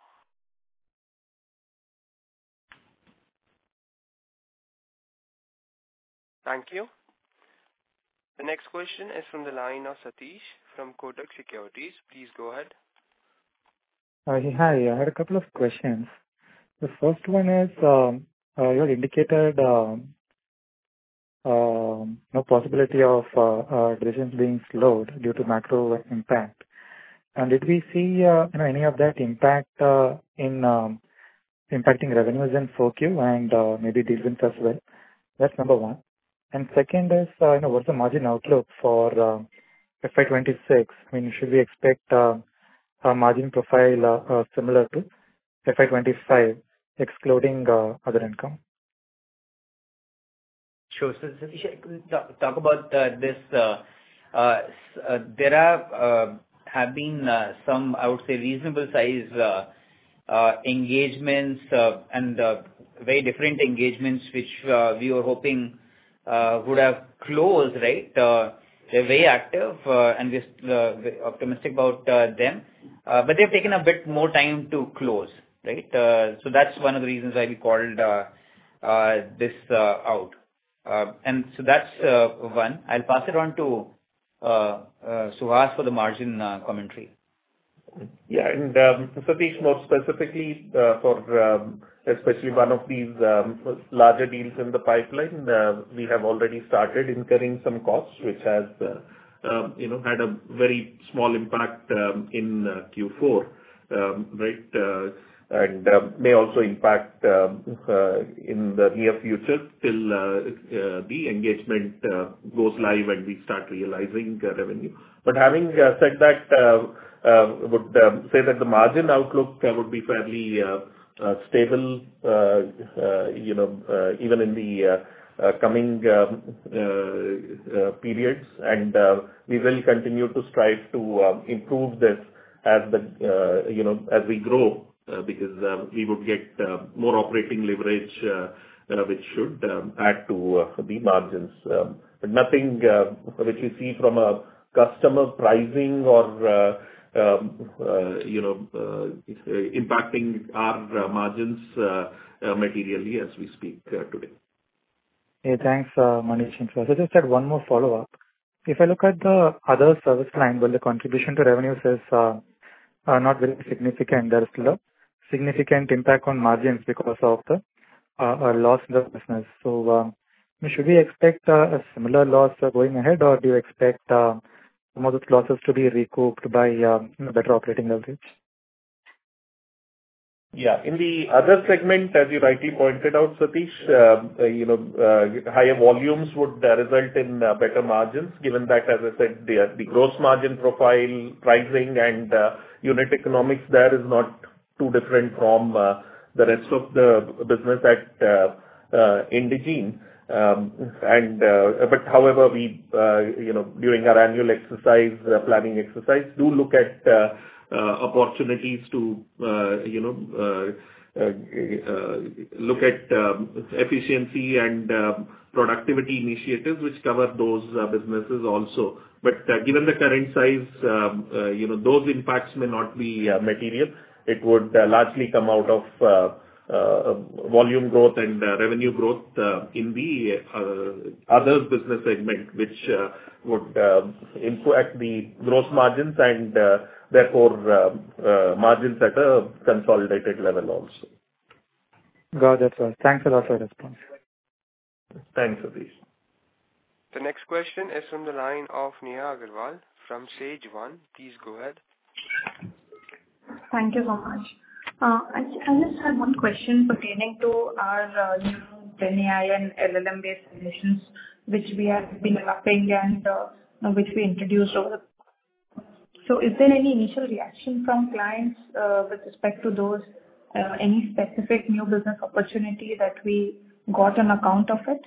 Thank you. The next question is from the line of Satish from Kotak Securities. Please go ahead. Uh, Hi. I had a couple of questions. The first one is, um, uh, you had indicated um, um, no possibility of uh, uh, decisions being slowed due to macro impact. And did we see uh, you know any of that impact uh, in um, impacting revenues in four Q and uh, maybe deal wins as well? That's number one. And second is, uh, you know, what's the margin outlook for um, F Y twenty-six? I mean, should we expect uh, a margin profile uh, uh, similar to F Y twenty-five, excluding uh, other income? Sure. So, Satish, I could talk talk about uh, this. uh, uh, s- uh, There are uh, have been uh, some, I would say, reasonable size uh, uh, engagements uh, and uh, very different engagements which uh, we were hoping uh, would have closed, right? Uh, They're very active, uh, and we're uh, very optimistic about uh, them. Uh, But they've taken a bit more time to close, right? Uh, So that's one of the reasons why we called uh, uh, this uh, out. Uh, And so that's uh, one. I'll pass it on to uh, uh, Suhas for the margin uh, commentary. Yeah. And um, Satish, more specifically uh, for um, especially one of these um, larger deals in the pipeline, uh, we have already started incurring some costs, which has uh, um, you know had a very small impact um, in uh, Q four, um, right? Uh, and uh, may also impact um, uh, in the near future till uh, uh, the engagement uh, goes live and we start realizing uh, revenue. But having uh, said that, uh, uh, would um, say that the margin outlook uh, would be fairly uh, uh, stable, uh, uh, you know, uh, even in the uh, uh, coming um, uh, uh, periods, and uh, we will continue to strive to uh, improve this as the uh, you know as we grow, uh, because uh, we would get uh, more operating leverage, uh, uh, which should um, add to uh, the margins. Um, but nothing uh, which we see from a customer pricing or uh, um, uh, you know uh, impacting our uh, margins uh, uh, materially as we speak uh, today. Hey, thanks, uh, Manish and Suhas. I just had one more follow-up. If I look at the other service line, well, the contribution to revenues is uh, uh, not very significant. There is still a significant impact on margins because of the uh, uh, loss in the business. So, um, should we expect uh, a similar loss uh, going ahead, or do you expect uh, some of those losses to be recouped by um, you know, better operating leverage? Yeah. In the other segment, as you rightly pointed out, Satish, uh, uh, you know, uh, higher volumes would uh, result in uh, better margins, given that, as I said, the uh, the gross margin profile, pricing, and uh, unit economics there is not too different from uh, the rest of the business at uh, uh, Indegene. Um, and uh, but however, we uh, you know during our annual exercise, uh, planning exercise, do look at uh, uh, opportunities to uh, you know uh, uh, uh, look at um, efficiency and uh, productivity initiatives which cover those uh, businesses also. But uh, given the current size, um, uh, you know those impacts may not be uh, material. It would uh, largely come out of uh, uh, volume growth and uh, revenue growth uh, in the uh, others business segment, which uh, would uh, impact the gross margins and uh, therefore uh, uh, margins at a consolidated level also. Got it, sir. Thanks a lot for the response. Thanks, Satish. The next question is from the line of Neha Agarwal from Sage One. Please go ahead. Thank you so much. Uh, I I just had one question pertaining to our uh, new GenAI and L L M-based solutions, which we have been developing and uh, you know, which we introduced over the... So is there any initial reaction from clients uh, with respect to those, uh, any specific new business opportunity that we got on account of it?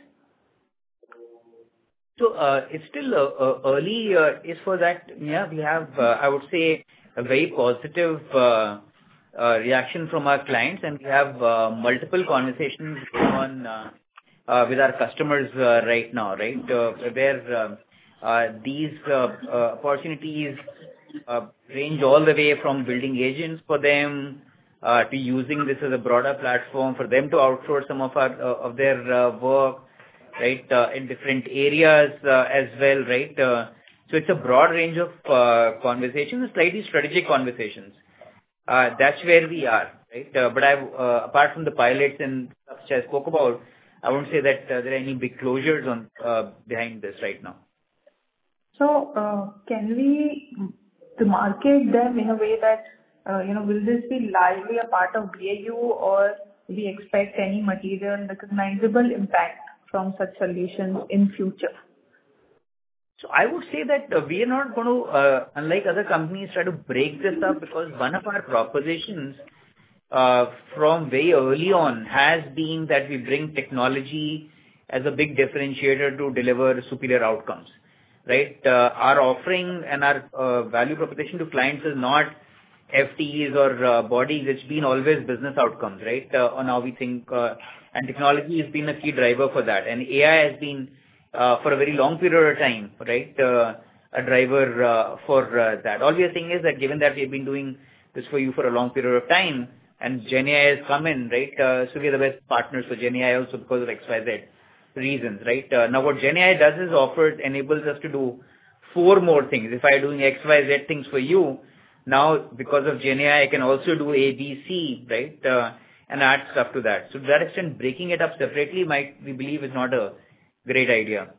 So, uh, it's still uh, uh, early uh, is for that. Yeah, we have, uh, I would say, a very positive uh, uh, reaction from our clients, and we have uh, multiple conversations going on uh, uh, with our customers uh, right now, right? Uh, where uh, uh, these uh, uh, opportunities uh, range all the way from building agents for them uh, to using this as a broader platform for them to outsource some of our uh, of their uh, work, right, uh, in different areas uh, as well, right? Uh, so it's a broad range of uh, conversations, slightly strategic conversations. Uh, that's where we are, right? Uh, but I've, uh, apart from the pilots and stuff which I spoke about, I won't say that uh, there are any big closures on uh, behind this right now. So, uh, can we to market them in a way that, uh, you know, will this be largely a part of B A U, or we expect any material recognizable impact from such solutions in future? So I would say that uh, we are not going to, uh, unlike other companies, try to break this up, because one of our propositions uh, from very early on has been that we bring technology as a big differentiator to deliver superior outcomes, right? Uh, our offering and our uh, value proposition to clients is not F T Es or uh, bodies. It's been always business outcomes, right? Uh, on how we think, uh, and technology has been a key driver for that. And A I has been, uh, for a very long period of time, right, uh, a driver uh, for uh, that. All we are saying is that given that we've been doing this for you for a long period of time, and GenAI has come in, right, uh, so we are the best partners for GenAI also because of X Y Z reasons, right? Uh, now, what GenAI does is offers, enables us to do four more things. If I'm doing X Y Z things for you, now, because of GenAI, I can also do A, B, C, right, uh, and add stuff to that. So to that extent, breaking it up separately might, we believe, is not a great idea.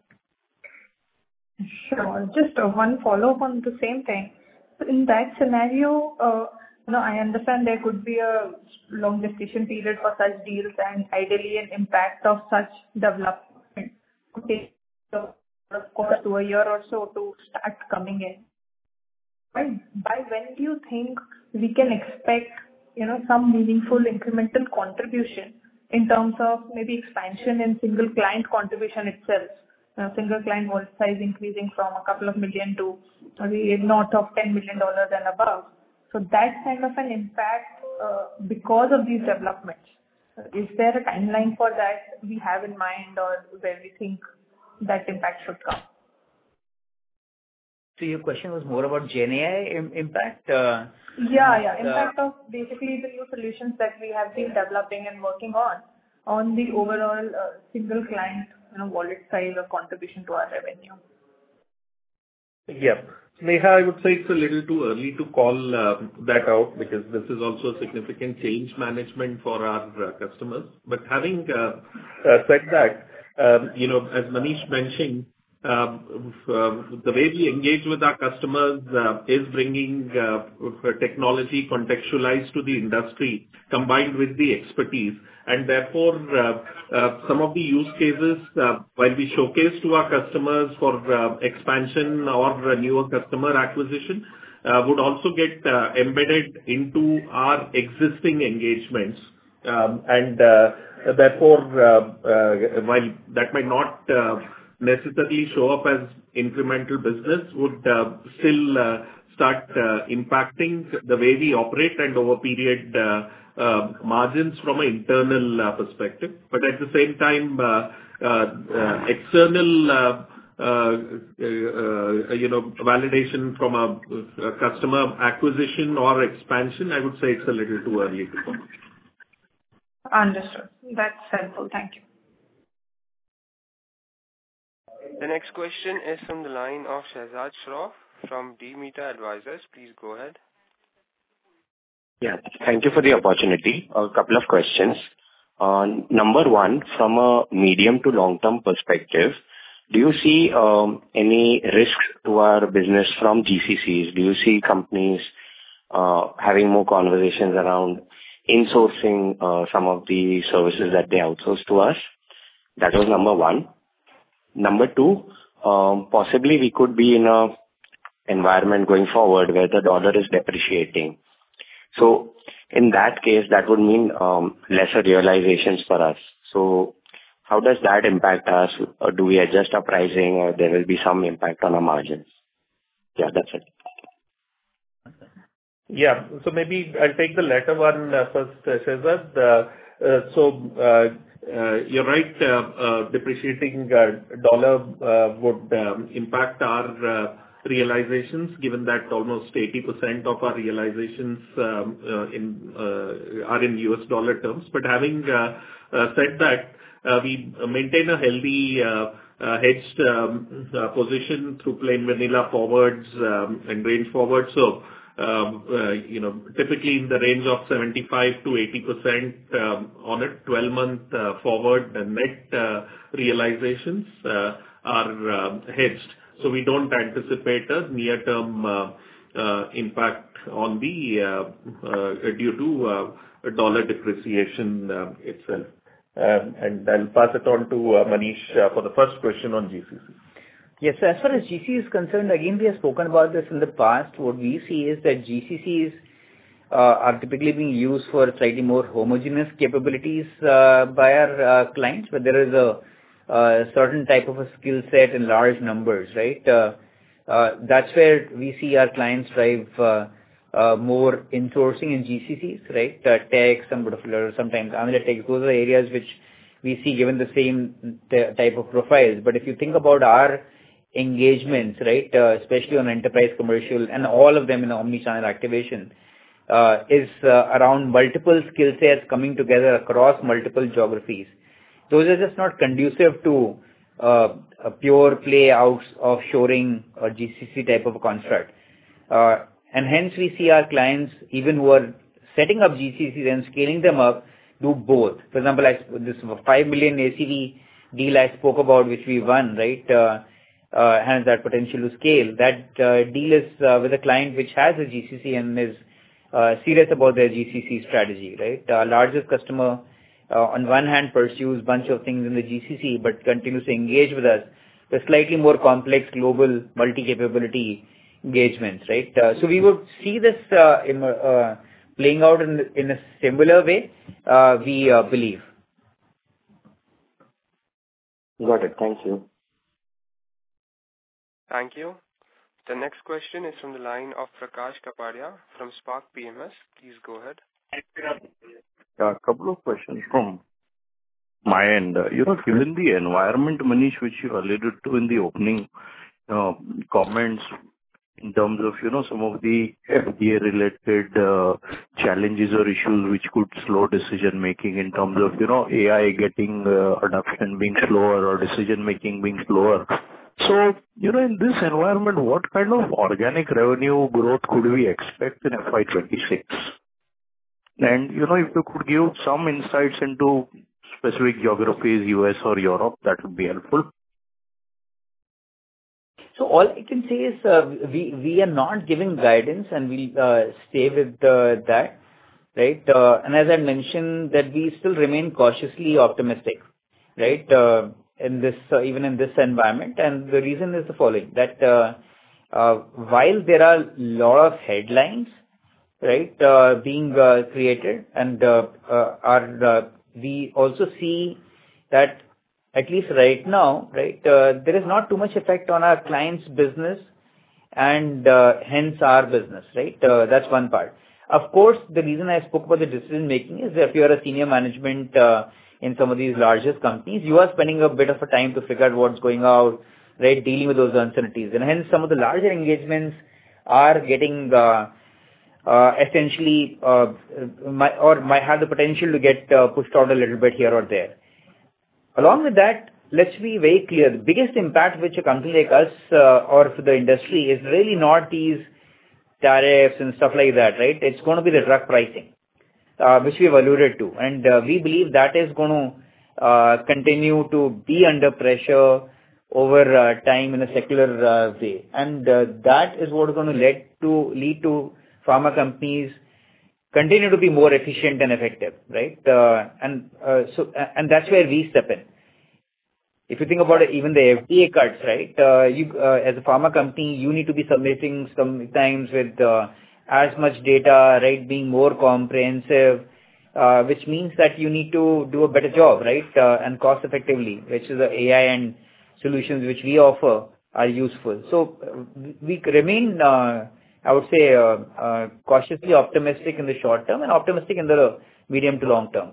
Sure. Just uh, one follow-up on the same thing. So in that scenario, uh, you know, I understand there could be a long gestation period for such deals, and ideally an impact of such development could take, uh, of course, to a year or so to start coming in. By, by when do you think we can expect, you know, some meaningful incremental contribution in terms of maybe expansion in single client contribution itself? Uh, single client wallet size increasing from a couple of million to maybe north of ten million dollars and above. So that kind of an impact uh, because of these developments. Uh, is there a timeline for that we have in mind, or where we think that impact should come? So your question was more about GenAI im- impact? Uh, yeah, yeah. uh, Impact of basically the new solutions that we have been developing and working on, on the overall uh, single client, you know, wallet size or contribution to our revenue. Yeah. Neha, I would say it's a little too early to call uh, that out because this is also a significant change management for our uh, customers. But having uh, uh, said that, um, you know, as Manish mentioned, Um, uh, the way we engage with our customers uh, is bringing uh, technology contextualized to the industry combined with the expertise. And therefore, uh, uh, some of the use cases, uh, while we showcase to our customers for uh, expansion or uh, newer customer acquisition, uh, would also get uh, embedded into our existing engagements. Um, and uh, therefore, uh, uh, while that might not uh, necessarily show up as incremental business, would uh, still uh, start uh, impacting the way we operate and over period uh, uh, margins from an internal uh, perspective. But at the same time, uh, uh, uh, external uh, uh, uh, you know, validation from a, a customer acquisition or expansion, I would say it's a little too early to call. Understood. That's helpful. Thank you. The next question is from the line of Shahzad Shroff from D-Meta Advisors. Please go ahead. Yeah, thank you for the opportunity. A couple of questions. Uh, number one, from a medium to long-term perspective, do you see um, any risk to our business from G C Cs? Do you see companies uh, having more conversations around insourcing uh, some of the services that they outsource to us? That was number one. Number two, um, possibly we could be in a environment going forward where the dollar is depreciating. So in that case, that would mean um, lesser realizations for us. So how does that impact us? Or do we adjust our pricing, or there will be some impact on our margins? Yeah, that's it. Yeah. So maybe I'll take the latter one uh, first, uh, Shahzad. Uh, uh, so uh, uh, you're right, uh, uh, depreciating uh, dollar uh, would um, impact our uh, realizations, given that almost eighty percent of our realizations um, uh, in uh, are in U S dollar terms. But having uh, uh, said that, uh, we maintain a healthy uh, uh, hedged um, uh, position through plain vanilla forwards um, and range forwards. So Um, uh, you know, typically in the range of seventy-five to eighty percent um, on a twelve-month uh, forward, the net uh, realizations uh, are uh, hedged. So we don't anticipate a near-term uh, uh, impact on the uh, uh, due to uh, dollar depreciation uh, itself. Um, and I'll pass it on to uh, Manish uh, for the first question on G C C. Yes, so as far as G C C is concerned, again, we have spoken about this in the past. What we see is that G C Cs uh, are typically being used for slightly more homogeneous capabilities uh, by our uh, clients, but there is a uh, certain type of a skill set in large numbers, right? Uh, uh, that's where we see our clients drive uh, uh, more insourcing in G C Cs, right? Uh, tech, some particular, sometimes analytics. Those are the areas which we see given the same t- type of profiles. But if you think about our engagements, right, uh, especially on enterprise commercial and all of them in omni-channel activation, uh, is uh, around multiple skill sets coming together across multiple geographies. Those are just not conducive to uh, a pure play out offshoring or G C C type of a construct. Uh, and hence we see our clients, even who are setting up G C Cs and scaling them up, do both. For example, I, this five million A C V deal I spoke about, which we won, right, uh, uh, has that potential to scale. That uh, deal is uh, with a client which has a G C C and is uh, serious about their G C C strategy, right? Our largest customer, uh, on one hand, pursues bunch of things in the G C C, but continues to engage with us with slightly more complex global multi-capability engagements, right? Uh, so we would see this uh, in, uh, playing out in, in a similar way, uh, we uh, believe. Got it. Thank you. Thank you. The next question is from the line of Prakash Kapadia from Spark P M S. Please go ahead. A couple of questions from my end. Uh, You know, given the environment, Manish, which you alluded to in the opening uh, comments in terms of, you know, some of the F D A-related uh, challenges or issues which could slow decision-making in terms of, you know, A I getting uh, adoption being slower or decision-making being slower. So, you know, in this environment, what kind of organic revenue growth could we expect in F Y twenty-six? And, you know, if you could give some insights into specific geographies, U S or Europe, that would be helpful. So all I can say is uh, we we are not giving guidance, and we'll uh, stay with uh, that, right? Uh, and as I mentioned, that we still remain cautiously optimistic, right? Uh, in this uh, even in this environment, and the reason is the following: that uh, uh, while there are a lot of headlines, right, uh, being uh, created, and uh, uh, are uh, we also see that at least right now, right, uh, there is not too much effect on our client's business and uh, hence our business, right? Uh, that's one part. Of course, the reason I spoke about the decision making is if you are a senior management uh, in some of these largest companies, you are spending a bit of a time to figure out what's going out, right, dealing with those uncertainties. And hence some of the larger engagements are getting uh, uh, essentially uh, my, or might have the potential to get uh, pushed out a little bit here or there. Along with that, let's be very clear. The biggest impact which a company like us uh, or for the industry is really not these tariffs and stuff like that, right? It's going to be the drug pricing, uh, which we've alluded to. And uh, we believe that is going to uh, continue to be under pressure over uh, time in a secular uh, way. And uh, that is what is going to lead to, lead to pharma companies continue to be more efficient and effective, right? Uh, and uh, so, and that's where we step in. If you think about it, even the F D A cuts, right? Uh, you, uh, as a pharma company, you need to be submitting sometimes with uh, as much data, right? Being more comprehensive, uh, which means that you need to do a better job, right? Uh, and cost effectively, which is the A I and solutions which we offer are useful. So uh, we remain. Uh, I would say uh, uh, cautiously optimistic in the short term and optimistic in the medium to long term.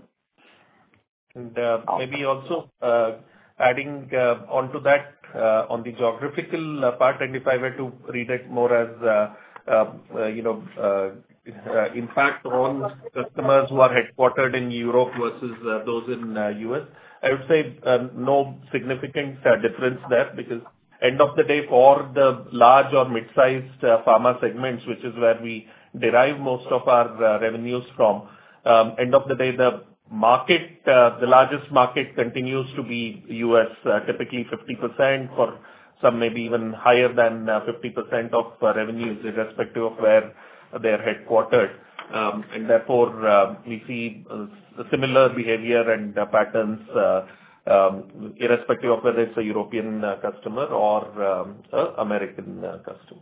And uh, maybe also uh, adding uh, onto that uh, on the geographical uh, part, and if I were to read it more as uh, uh, uh, you know uh, uh, impact on customers who are headquartered in Europe versus uh, those in uh, U S, I would say uh, no significant uh, difference there, because end of the day, for the large or mid-sized uh, pharma segments, which is where we derive most of our uh, revenues from, um, end of the day, the market, uh, the largest market continues to be U S, uh, typically fifty percent, for some maybe even higher than uh, fifty percent of uh, revenues, irrespective of where they're headquartered. Um, and therefore, uh, we see uh, similar behavior and uh, patterns uh, Um, irrespective of whether it's a European uh, customer or um, an American uh, customer.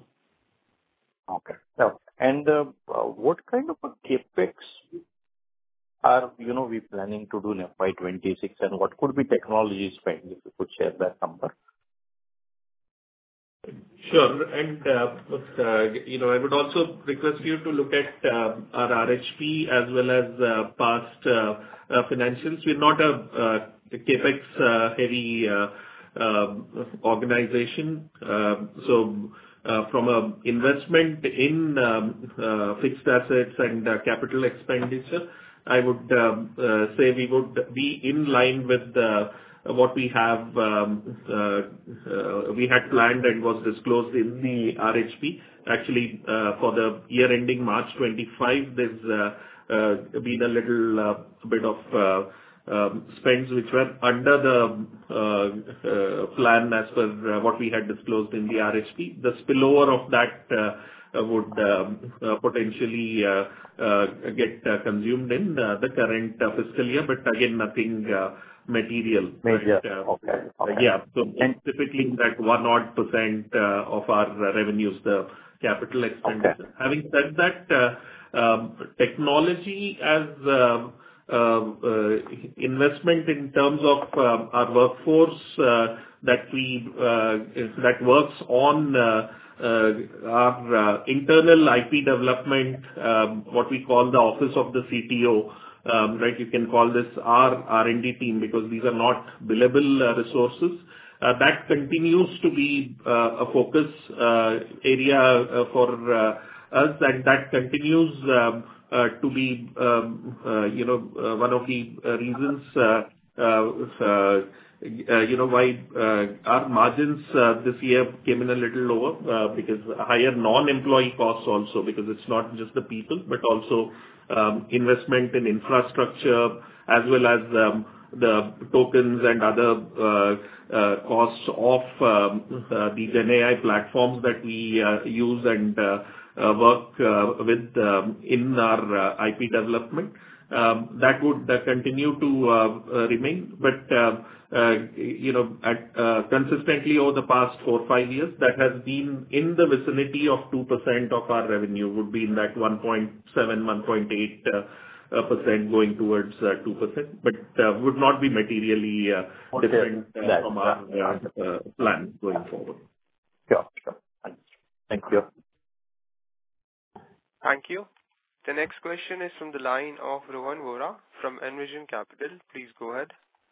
Okay. Now, and uh, uh, what kind of a capex are you know, we planning to do in F Y twenty-six, and what could be technology spend, if you could share that number? Sure. And, uh, uh, you know, I would also request you to look at uh, our R H P as well as uh, past uh, uh, financials. We're not a uh, CapEx uh, heavy uh, um, organization. Um, So, uh, from a investment in um, uh, fixed assets and uh, capital expenditure, I would um, uh, say we would be in line with the what we have, um, uh, uh, we had planned and was disclosed in the R H P. Actually, uh, for the year ending March twenty-five, there's uh, uh, been a little uh, bit of uh, um, spends which were under the uh, uh, plan as per uh, what we had disclosed in the R H P. The spillover of that uh, would um, uh, potentially uh, uh, get uh, consumed in uh, the current uh, fiscal year, but again, nothing uh, material. Major. But, uh, Okay. Okay. Yeah. So typically that one odd percent uh, of our uh, revenues, the capital expenditure. Okay. Having said that, uh, um, technology as uh, uh, uh, investment in terms of uh, our workforce uh, that we uh, that works on uh, uh, our uh, internal I P development, um, what we call the Office of the C T O. Um, right, you can call this our R and D team because these are not billable uh, resources. Uh, that continues to be uh, a focus uh, area uh, for uh, us, and that continues um, uh, to be, um, uh, you know, uh, one of the uh, reasons, uh, uh, uh, uh, you know, why uh, our margins uh, this year came in a little lower uh, because higher non-employee costs also, because it's not just the people, but also Um, investment in infrastructure as well as um, the tokens and other uh, uh, costs of um, uh, the GenAI platforms that we uh, use and uh, uh, work uh, with um, in our uh, I P development. Um, That would uh, continue to uh, uh, remain. But uh, uh, you know, at uh, consistently over the past four or five years, that has been in the vicinity of two percent of our revenue, would be in that one point seven, one point eight uh, uh, percent going towards uh, two percent, but uh, would not be materially uh, Okay. different uh, That- from our uh, uh, plan going forward. Sure. Sure. Thank you. Thank you. The next question is from the line of Rohan Vora from Envision Capital. Please go ahead.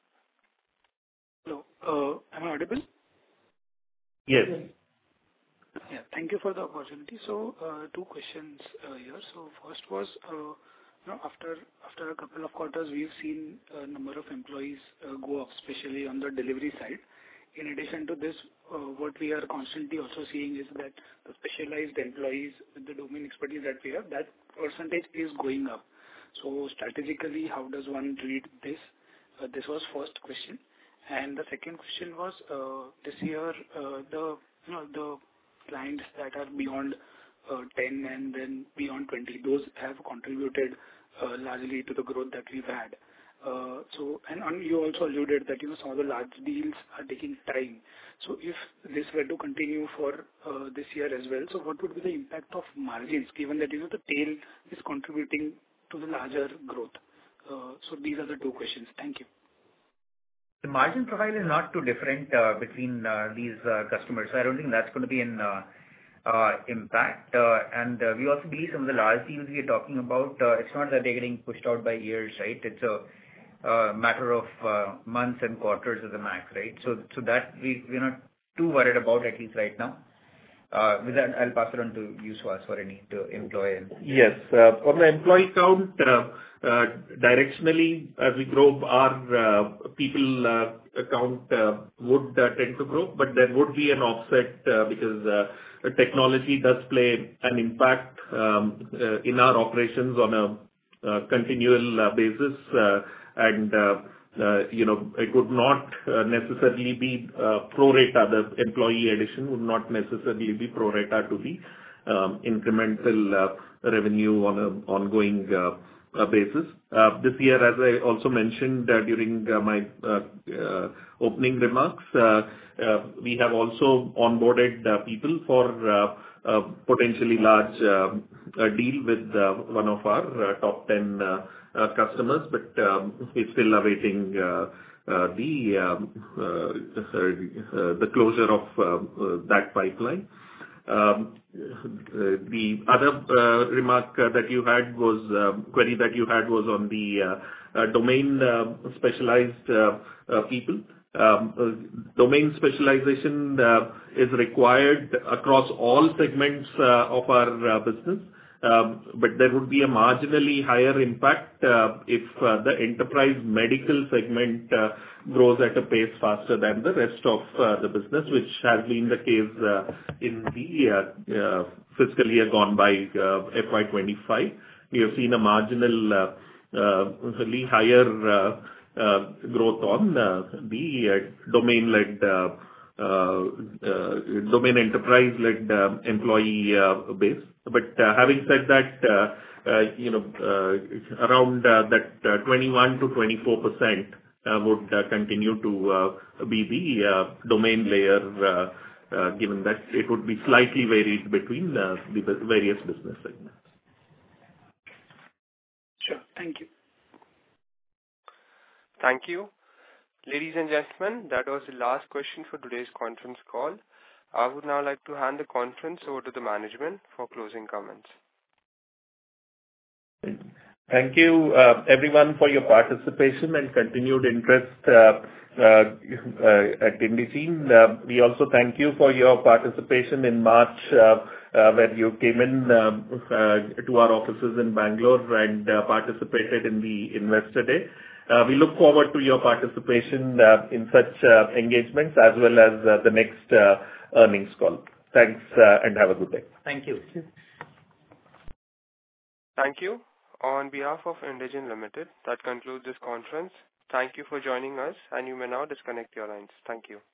Hello. Uh, Am I audible? Yes. Yeah. Thank you for the opportunity. So, uh, two questions uh, here. So first was, uh, you know, after after a couple of quarters, we've seen a number of employees uh, go up, especially on the delivery side. In addition to this, uh, what we are constantly also seeing is that the specialized employees with the domain expertise that we have, that percentage is going up. So strategically, how does one read this? Uh, This was first question. And the second question was, uh, this year, uh, the you know the clients that are beyond uh, ten and then beyond twenty, those have contributed uh, largely to the growth that we've had. Uh, So, and on- you also alluded that, you know, some of the large deals are taking time. So if this were to continue for uh, this year as well, so what would be the impact of margins, given that, you know, the tail is contributing to the larger growth? Uh, So these are the two questions. Thank you. The margin profile is not too different uh, between uh, these uh, customers. So I don't think that's going to be an uh, uh, impact. Uh, And uh, we also believe some of the large deals we are talking about, uh, it's not that they're getting pushed out by years, right? It's a uh, matter of uh, months and quarters as a max, right? So so that we, we're not too worried about, at least right now. Uh, With that, I'll pass it on to you, Suhas, for any to employ and... Yes. uh, On the employee count, uh, uh, directionally, as we grow, our uh, people uh, count uh, would uh, tend to grow, but there would be an offset uh, because uh, technology does play an impact um, uh, in our operations on a uh, continual uh, basis. uh, And uh, Uh, you know, it would not uh, necessarily be uh, pro rata. The employee addition would not necessarily be pro rata to the um, incremental uh, revenue on an ongoing uh, uh, basis. Uh, This year, as I also mentioned uh, during uh, my uh, uh, opening remarks, uh, uh, we have also onboarded uh, people for uh, a potentially large uh, uh, deal with uh, one of our uh, top ten uh, uh, customers, but um, we're still awaiting uh, uh, the um, uh, uh, the closure of uh, uh, that pipeline. Um, uh, The other uh, remark uh, that you had was um, query that you had was on the uh, uh, domain uh, specialized uh, uh, people. Um, uh, Domain specialization uh, is required across all segments uh, of our uh, business. Um, But there would be a marginally higher impact uh, if uh, the enterprise medical segment uh, grows at a pace faster than the rest of uh, the business, which has been the case uh, in the uh, uh, fiscal year gone by, uh, F Y twenty-five. We have seen a marginal uh, uh, really higher uh, uh, growth on uh, the uh, domain-led uh, uh, uh, domain enterprise-led uh, employee uh, base. But uh, having said that, uh, uh, you know, uh, around uh, that uh, twenty-one to twenty-four percent uh, would uh, continue to uh, be the uh, domain layer, uh, uh, given that it would be slightly varied between uh, the bu- various business segments. Sure. Thank you. Thank you. Ladies and gentlemen, that was the last question for today's conference call. I would now like to hand the conference over to the management for closing comments. Thank you, uh, everyone, for your participation and continued interest uh, uh, uh, at Indegene. Uh, We also thank you for your participation in March, uh, uh, where you came in uh, uh, to our offices in Bangalore and uh, participated in the Investor Day. Uh, We look forward to your participation uh, in such uh, engagements as well as uh, the next uh, earnings call. Thanks, uh, and have a good day. Thank you. Thank you. On behalf of Indegene Limited, that concludes this conference. Thank you for joining us, and you may now disconnect your lines. Thank you.